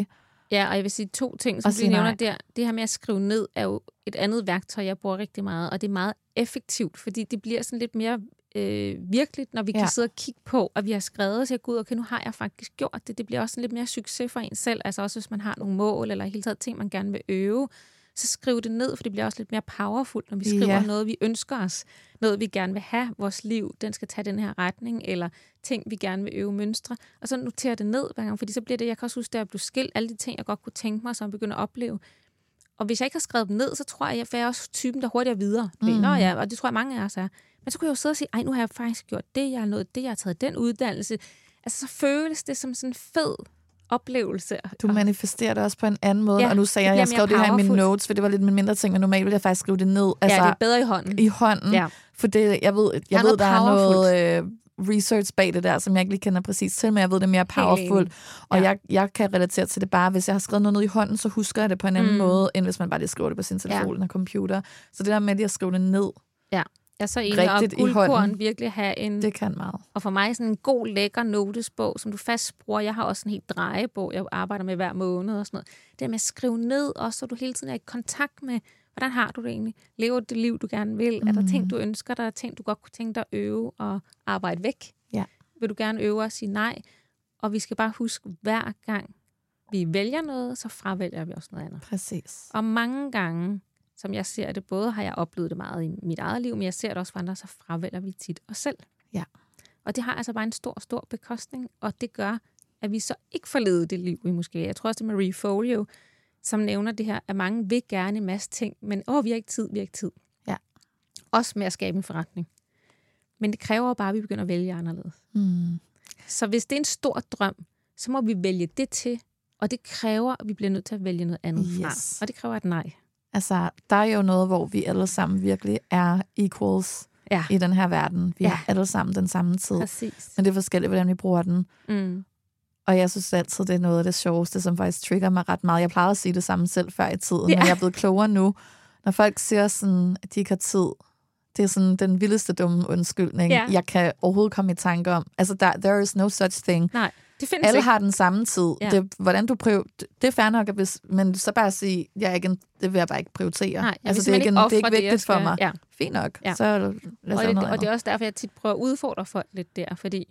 Ja, og jeg vil sige to ting, som du nævner der. Det her med at skrive ned er jo et andet værktøj, jeg bruger rigtig meget, og det er meget effektivt, fordi det bliver sådan lidt mere øh, virkeligt, når vi ja. kan sidde og kigge på, og vi har skrevet og siger, gud, okay, nu har jeg faktisk gjort det. Det bliver også sådan lidt mere succes for en selv, altså også hvis man har nogle mål, eller hele taget ting, man gerne vil øve, så skriv det ned, for det bliver også lidt mere powerful, når vi skriver ja. noget, vi ønsker os, noget, vi gerne vil have, vores liv, den skal tage den her retning, eller ting, vi gerne vil øve mønstre, og så noterer det ned hver gang, fordi så bliver det, jeg kan også huske, at jeg blev skilt, alle de ting, jeg godt kunne tænke mig, som jeg begynder at opleve. Og hvis jeg ikke har skrevet dem ned, så tror jeg, at jeg er også typen, der hurtigere videre. Mm. Nå ja, og det tror jeg, mange af os er. Men så kunne jeg jo sidde og sige, ej, nu har jeg faktisk gjort det, jeg har nået det, jeg har taget den uddannelse. Altså, så føles det som sådan en fed oplevelse. Du manifesterer det også på en anden måde, ja, og nu sagde jeg, jeg skrev det her i mine notes, for det var lidt mindre ting, men normalt ville jeg faktisk skrive det ned. Altså, ja, det er bedre i hånden. I hånden, ja. For det, jeg ved, jeg jeg ved der er noget øh, research bag det der, som jeg ikke lige kender præcis til, men jeg ved, det er mere powerful, og ja. jeg, jeg kan relatere til det bare, hvis jeg har skrevet noget ned i hånden, så husker jeg det på en anden mm. måde, end hvis man bare lige skriver det på sin telefon ja. eller computer. Så det der med at skrive det ned, ja. Jeg så egentlig om guldkorn virkelig have en... Det kan meget. Og for mig sådan en god, lækker notesbog, som du fast bruger. Jeg har også en helt drejebog, jeg arbejder med hver måned og sådan noget. Det er med at skrive ned, også så du hele tiden er i kontakt med, hvordan har du det egentlig? Lever det liv, du gerne vil? Mm. Er der ting, du ønsker? Der er ting, du godt kunne tænke dig at øve og arbejde væk? Ja. Vil du gerne øve og sige nej? Og vi skal bare huske, hver gang vi vælger noget, så fravælger vi også noget andet. Præcis. Og mange gange, som jeg ser det, både har jeg oplevet det meget i mit eget liv, men jeg ser det også for andre, så fravælger vi tit os selv. Ja. Og det har altså bare en stor, stor bekostning, og det gør, at vi så ikke får levet det liv, vi måske. Jeg tror også, det er Marie Folio, som nævner det her, at mange vil gerne en masse ting, men åh, vi har ikke tid, vi har ikke tid. Ja. Også med at skabe en forretning. Men det kræver bare, at vi begynder at vælge anderledes. Mm. Så hvis det er en stor drøm, så må vi vælge det til, og det kræver, at vi bliver nødt til at vælge noget andet yes. fra. Og det kræver et nej. Altså, der er jo noget, hvor vi alle sammen virkelig er equals ja. i den her verden. Vi ja. har alle sammen den samme tid. Præcis. Men det er forskelligt, hvordan vi bruger den. Mm. Og jeg synes altid, det er noget af det sjoveste, som faktisk trigger mig ret meget. Jeg plejede at sige det samme selv før i tiden, ja. men jeg er blevet klogere nu. Når folk siger sådan, at de ikke har tid, det er sådan den vildeste dumme undskyldning, ja. jeg kan overhovedet komme i tanke om. Altså, der, there is no such thing. Nej. Det findes alle ikke. har den samme tid. Ja. Det, hvordan du prior, det er fair nok, hvis, men så bare sige, jeg er ikke en, det vil jeg bare ikke prioritere. Nej, altså, det er ikke, en, det er ikke vigtigt skal, for mig. Ja. Fint nok. Ja. Så lad os og, det, noget og det er også derfor, jeg tit prøver at udfordre folk lidt der, fordi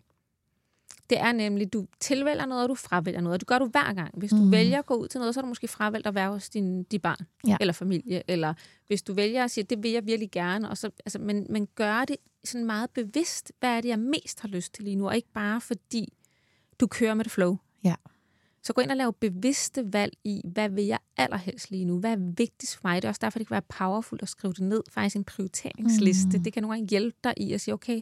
det er nemlig, du tilvælger noget, og du fravælger noget. Og det gør du hver gang. Hvis du mm. vælger at gå ud til noget, så er du måske fravalgt at være hos din, din barn ja. eller familie. Eller hvis du vælger at sige, det vil jeg virkelig gerne. Og så, altså, men, men gør det sådan meget bevidst, hvad er det, jeg mest har lyst til lige nu, og ikke bare fordi du kører med det flow. Ja. Så gå ind og lave bevidste valg i, hvad vil jeg allerhelst lige nu? Hvad er vigtigst for mig? Det er også derfor, det kan være powerful at skrive det ned. Faktisk en prioriteringsliste. Mm. Det kan nogle gange hjælpe dig i at sige, okay,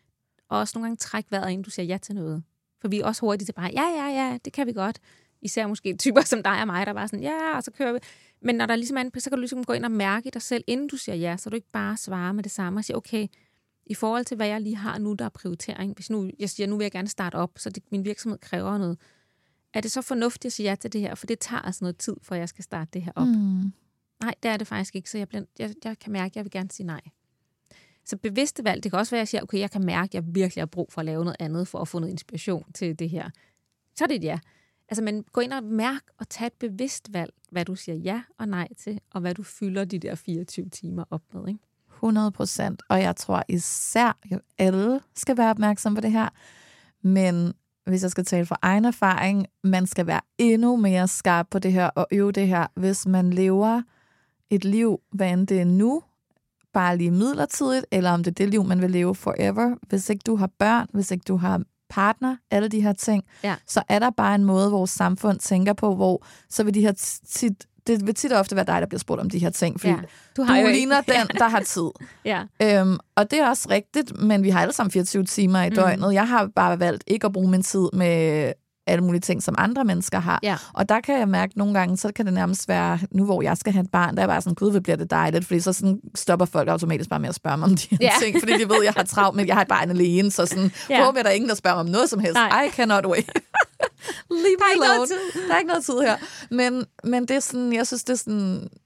og også nogle gange træk vejret, inden du siger ja til noget. For vi er også hurtigt til bare, ja, ja, ja, det kan vi godt. Især måske typer som dig og mig, der bare sådan, ja, og så kører vi. Men når der ligesom er en, så kan du ligesom gå ind og mærke dig selv, inden du siger ja, så du ikke bare svarer med det samme og siger, okay, i forhold til, hvad jeg lige har nu, der er prioritering. Hvis nu jeg siger, nu vil jeg gerne starte op, så det, min virksomhed kræver noget. Er det så fornuftigt at sige ja til det her? For det tager altså noget tid, for jeg skal starte det her op. Mm. Nej, det er det faktisk ikke, så jeg, bliver, jeg, jeg kan mærke, at jeg vil gerne sige nej. Så bevidste valg, det kan også være, at jeg siger, okay, jeg kan mærke, at jeg virkelig har brug for at lave noget andet, for at få noget inspiration til det her. Så er det et ja. Altså, men gå ind og mærk og tag et bevidst valg, hvad du siger ja og nej til, og hvad du fylder de der fireogtyve timer op med, ikke? hundrede procent, og jeg tror især, at alle skal være opmærksom på det her, men hvis jeg skal tale fra egen erfaring, man skal være endnu mere skarp på det her og øve det her, hvis man lever et liv, hvad end det er nu, bare lige midlertidigt, eller om det er det liv, man vil leve forever. Hvis ikke du har børn, hvis ikke du har partner, alle de her ting, ja. så er der bare en måde, vores samfund tænker på, hvor så vil de her tit, det vil tit og ofte være dig, der bliver spurgt om de her ting, fordi ja. du, har du jo ligner ikke. den, der har tid. ja. øhm, og det er også rigtigt, men vi har alle sammen fireogtyve timer i døgnet. Mm. Jeg har bare valgt ikke at bruge min tid med alle mulige ting, som andre mennesker har. Ja. Og der kan jeg mærke nogle gange, så kan det nærmest være, nu hvor jeg skal have et barn, der er bare sådan, gud, hvor bliver det dejligt, fordi så sådan stopper folk automatisk bare med at spørge mig om de her ja. ting, fordi de ved, jeg har travlt, men jeg har et barn alene, så sådan, ja. håber jeg, der er ingen, der spørger mig om noget som helst. Nej. I cannot wait. Leave me alone. Der er ikke noget tid her. Men, men det er sådan, jeg synes, det er sådan,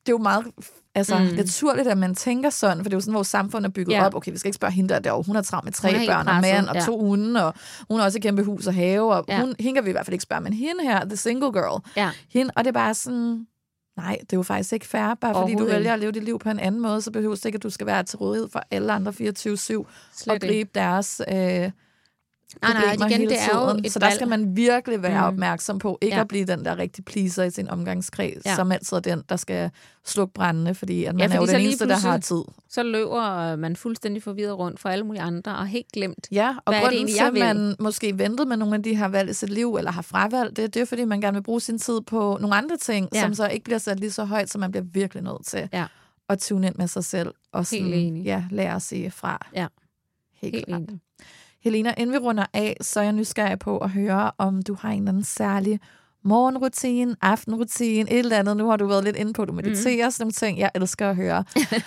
det er jo meget altså, Mm. naturligt, at man tænker sådan, for det er jo sådan, vores samfund er bygget Ja. op. Okay, vi skal ikke spørge hende der derovre. Hun har travlt med tre Hun er helt børn og presset, mand og ja. to hunde, og hun har også et kæmpe hus og have, og Ja. hun, hende kan vi i hvert fald ikke spørge, men hende her, the single girl, Ja. hende, og det er bare sådan, nej, det er jo faktisk ikke fair, bare fordi du Overhovedet vælger ikke. at leve dit liv på en anden måde, så behøver det ikke, at du skal være til rådighed for alle andre fireogtyve syv Slet og ikke. gribe deres øh, nej, problemer igen, hele det er jo tiden. et Så der valg. skal man virkelig være Mm. opmærksom på, ikke Ja. at blive den der rigtig pleaser i sin omgangskreds, Ja. som altid er den, der skal slukke brændene, fordi at man Ja, er jo fordi så den lige eneste, der har tid. Så løber man fuldstændig forvirret rundt for alle mulige andre, og helt glemt, Ja, og hvad er det grunden egentlig, til, jeg at vil? man måske ventede med nogle af de her valg i sit liv, eller har fravalgt det, det er, fordi man gerne vil bruge sin tid på nogle andre ting, Ja. som så ikke bliver sat lige så højt, så man bliver virkelig nødt til Ja. at tune ind med sig selv, og sådan, Helt enig. ja, lære at sige fra. Ja. Helt, Helt klart. enig. Helena, inden vi runder af, så er jeg nysgerrig på at høre, om du har en eller anden særlig morgenrutine, aftenrutine, et eller andet. Nu har du været lidt inde på, at du mediterer, mm. sådan nogle ting. Jeg elsker at høre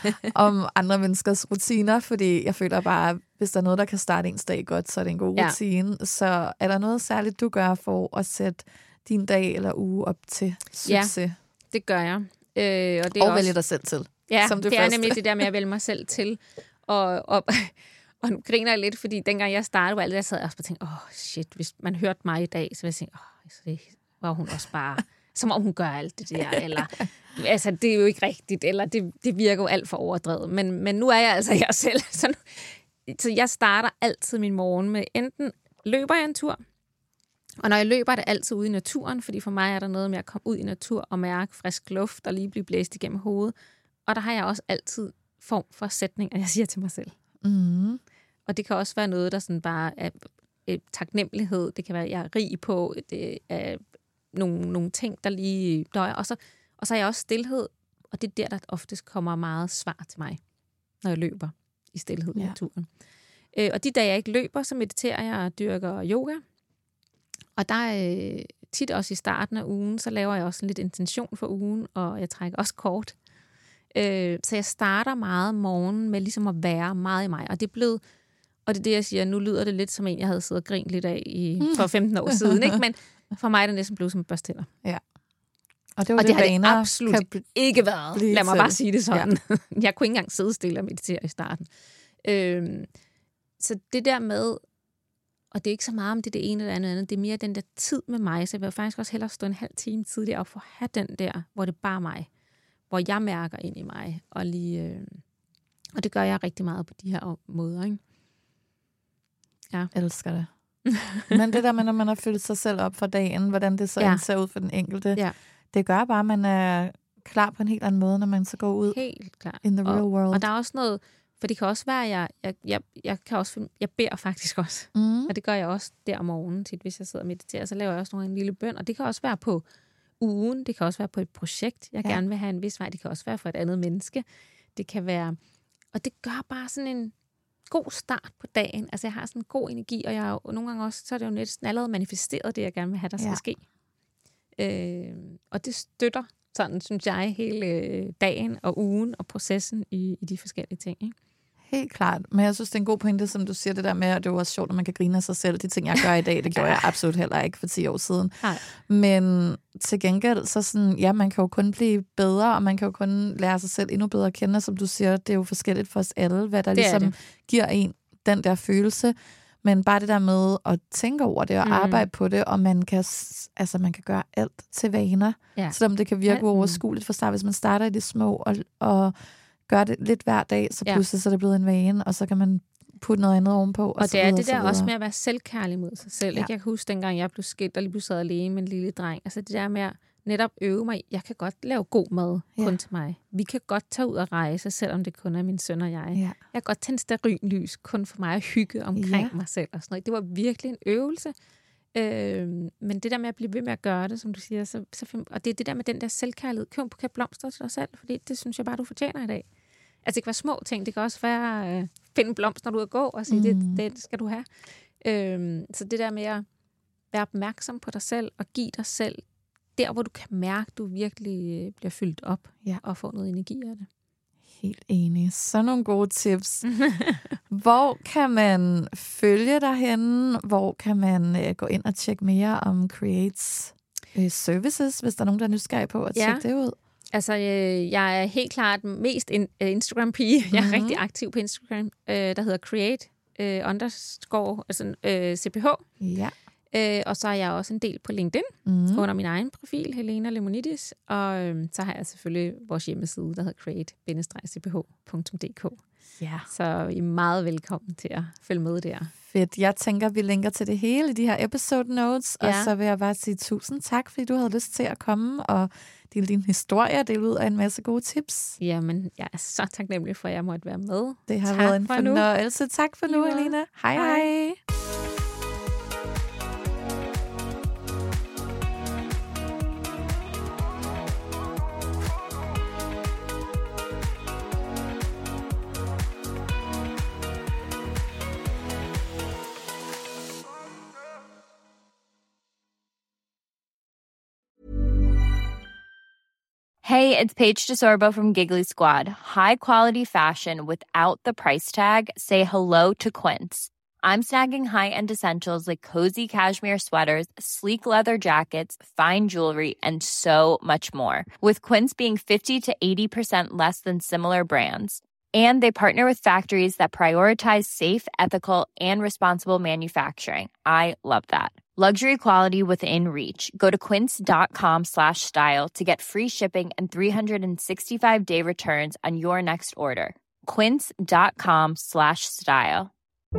om andre menneskers rutiner, fordi jeg føler bare, hvis der er noget, der kan starte ens dag godt, så er det en god Ja. rutine. Så er der noget særligt, du gør for at sætte din dag eller uge op til succes? Ja, det gør jeg. Øh, og det er Og også... vælge dig selv til. Ja, som det, det er første. nemlig det der med at vælge mig selv til. Og, og, og nu griner jeg lidt, fordi dengang jeg startede, var alt det, jeg sad også og tænkte, åh oh, shit, hvis man hørte mig i dag, så ville jeg tænke, åh, oh, så det var hun også bare, som om hun gør alt det der, eller altså, det er jo ikke rigtigt, eller det, det virker jo alt for overdrevet. Men, men nu er jeg altså jeg selv. Så, nu, så jeg starter altid min morgen med, enten løber jeg en tur, og når jeg løber, er det altid ude i naturen, fordi for mig er der noget med at komme ud i natur og mærke frisk luft og lige blive blæst igennem hovedet. Og der har jeg også altid form for sætning, at jeg siger til mig selv. Mm. Og det kan også være noget, der sådan bare er et taknemmelighed. Det kan være, at jeg er rig på. Det er nogle, nogle ting, der lige døjer. Og så, og så er jeg også stilhed, og det er der, der oftest kommer meget svar til mig, når jeg løber i stilhed i Ja. naturen. Øh, og de dage, jeg ikke løber, så mediterer jeg og dyrker yoga. Og der er øh, tit også i starten af ugen, så laver jeg også en lidt intention for ugen, og jeg trækker også kort. Øh, så jeg starter meget morgenen med ligesom at være meget i mig. Og det er blevet, og det er det, jeg siger, nu lyder det lidt som en, jeg havde siddet og grint lidt af i, for femten år siden. Ikke? Men for mig er det næsten blevet som børstænder. Ja. Og det, var Og det, det har det vaner absolut kan bl- ikke været. blive Lad mig til. bare sige det sådan. Ja. Jeg kunne ikke engang sidde stille og meditere i starten. Øhm, så det der med, og det er ikke så meget om det, er det ene eller andet, andet, det er mere den der tid med mig, så jeg vil faktisk også hellere stå en halv time tidligere op for at have den der, hvor det er bare mig, hvor jeg mærker ind i mig, og lige, øh, og det gør jeg rigtig meget på de her måder, ikke? Ja. Jeg elsker det. Men det der med, når man har fyldt sig selv op for dagen, hvordan det så Ja. ja. ser ud for den enkelte, Ja. det gør bare, at man er klar på en helt anden måde, når man så går ud Helt klart. in the real og, world. Og der er også noget, for det kan også være, at jeg, jeg, jeg, jeg, kan også, jeg beder faktisk også. Mm. Og det gør jeg også der om morgenen tit, hvis jeg sidder og mediterer. Så laver jeg også nogle en lille bøn. Og det kan også være på ugen. Det kan også være på et projekt, jeg Ja. ja. gerne vil have en vis vej. Det kan også være for et andet menneske. Det kan være... Og det gør bare sådan en god start på dagen. Altså, jeg har sådan en god energi, og jeg er jo, nogle gange også, så er det jo næsten allerede manifesteret, det jeg gerne vil have, der skal Ja. ske. Øh, og det støtter, sådan synes jeg, hele øh, dagen og ugen og processen i, i de forskellige ting, ikke? Helt klart. Men jeg synes, det er en god pointe, som du siger det der med, at det er jo også sjovt, at man kan grine af sig selv. De ting, jeg gør i dag, det gjorde jeg absolut heller ikke for ti år siden. Nej. Men til gengæld, så sådan, ja, man kan jo kun blive bedre, og man kan jo kun lære sig selv endnu bedre at kende. Og som du siger, det er jo forskelligt for os alle, hvad der Det er ligesom det. giver en den der følelse. Men bare det der med at tænke over det og Mm. arbejde på det, og man kan, s- altså, man kan gøre alt til vaner. Ja. Selvom det kan virke Alt. uoverskueligt for start, hvis man starter i det små og, og gør det lidt hver dag, så Ja. pludselig så er det blevet en vane, og så kan man putte noget andet ovenpå. Og, Og så det er videre, det så der også videre. med at være selvkærlig mod sig selv. Ja. Ikke? Jeg kan huske, dengang jeg blev skilt, og lige pludselig sad alene med en lille dreng. Altså det der med at netop øve mig i, jeg kan godt lave god mad Ja. kun til mig. Vi kan godt tage ud og rejse, selvom det kun er min søn og jeg. Ja. Jeg kan godt tænde stearinlys kun for mig at hygge omkring Ja. mig selv og sådan noget. Det var virkelig en øvelse. Øh, men det der med at blive ved med at gøre det, som du siger, så, så, og det er det der med den der selvkærlighed. Køb på blomster til dig selv, fordi det synes jeg bare, du fortjener i dag. Altså det kan være små ting. Det kan også være øh, finde blomster, når du er ude at gå, og sige, Mm. det, det skal du have. Øhm, så det der med at være opmærksom på dig selv, og give dig selv der, hvor du kan mærke, at du virkelig øh, bliver fyldt op, Ja. og får noget energi af det. Helt enig. Så nogle gode tips. Hvor kan man følge dig henne? Hvor kan man øh, gå ind og tjekke mere om Creates øh, services, hvis der er nogen, der er nysgerrig på at Ja. tjekke det ud? Altså, øh, jeg er helt klart mest en uh, Instagram-pige. Mm-hmm. Jeg er rigtig aktiv på Instagram, øh, der hedder create øh, underscore, altså øh, C P H. Ja. Øh, og så er jeg også en del på LinkedIn, mm. under min egen profil, Helena Lemonidis. Og øh, så har jeg selvfølgelig vores hjemmeside, der hedder create bindestreg c p h punktum d k. Ja. Så I er meget velkommen til at følge med der. Fedt. Jeg tænker, vi linker til det hele i de her episode notes. Ja. Og så vil jeg bare sige tusind tak, fordi du havde lyst til at komme og dele din historie og dele ud af en masse gode tips. Jamen, jeg er så taknemmelig for, at jeg måtte være med. Det har tak været en fornøjelse. Tak for nu, Helena. Hej, hej. hej. Hey, it's Paige DeSorbo from Giggly Squad. High quality fashion without the price tag. Say hello to Quince. I'm snagging high-end essentials like cozy cashmere sweaters, sleek leather jackets, fine jewelry, and so much more. With Quince being fifty to eighty percent less than similar brands. And they partner with factories that prioritize safe, ethical, and responsible manufacturing. I love that. Luxury quality within reach. Go to quince.com slash style to get free shipping and three sixty-five day returns on your next order. Quince.com slash style.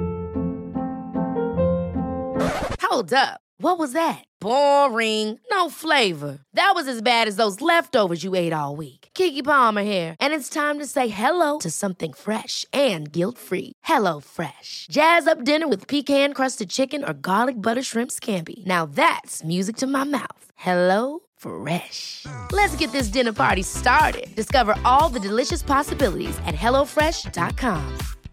Hold up. What was that? Boring. No flavor. That was as bad as those leftovers you ate all week. Keke Palmer here, and it's time to say hello to something fresh and guilt-free. Hello Fresh. Jazz up dinner with pecan-crusted chicken or garlic butter shrimp scampi. Now that's music to my mouth. Hello Fresh. Let's get this dinner party started. Discover all the delicious possibilities at hello fresh dot com.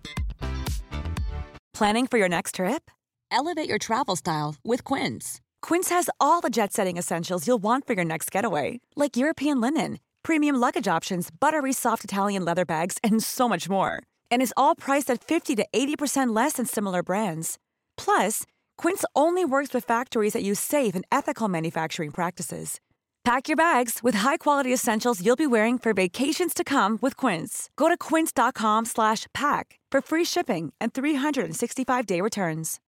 Planning for your next trip? Elevate your travel style with Quince. Quince has all the jet-setting essentials you'll want for your next getaway, like European linen, premium luggage options, buttery soft Italian leather bags, and so much more. And is all priced at fifty to eighty percent less than similar brands. Plus, Quince only works with factories that use safe and ethical manufacturing practices. Pack your bags with high-quality essentials you'll be wearing for vacations to come with Quince. Go to quince.com slash pack for free shipping and three sixty-five day returns.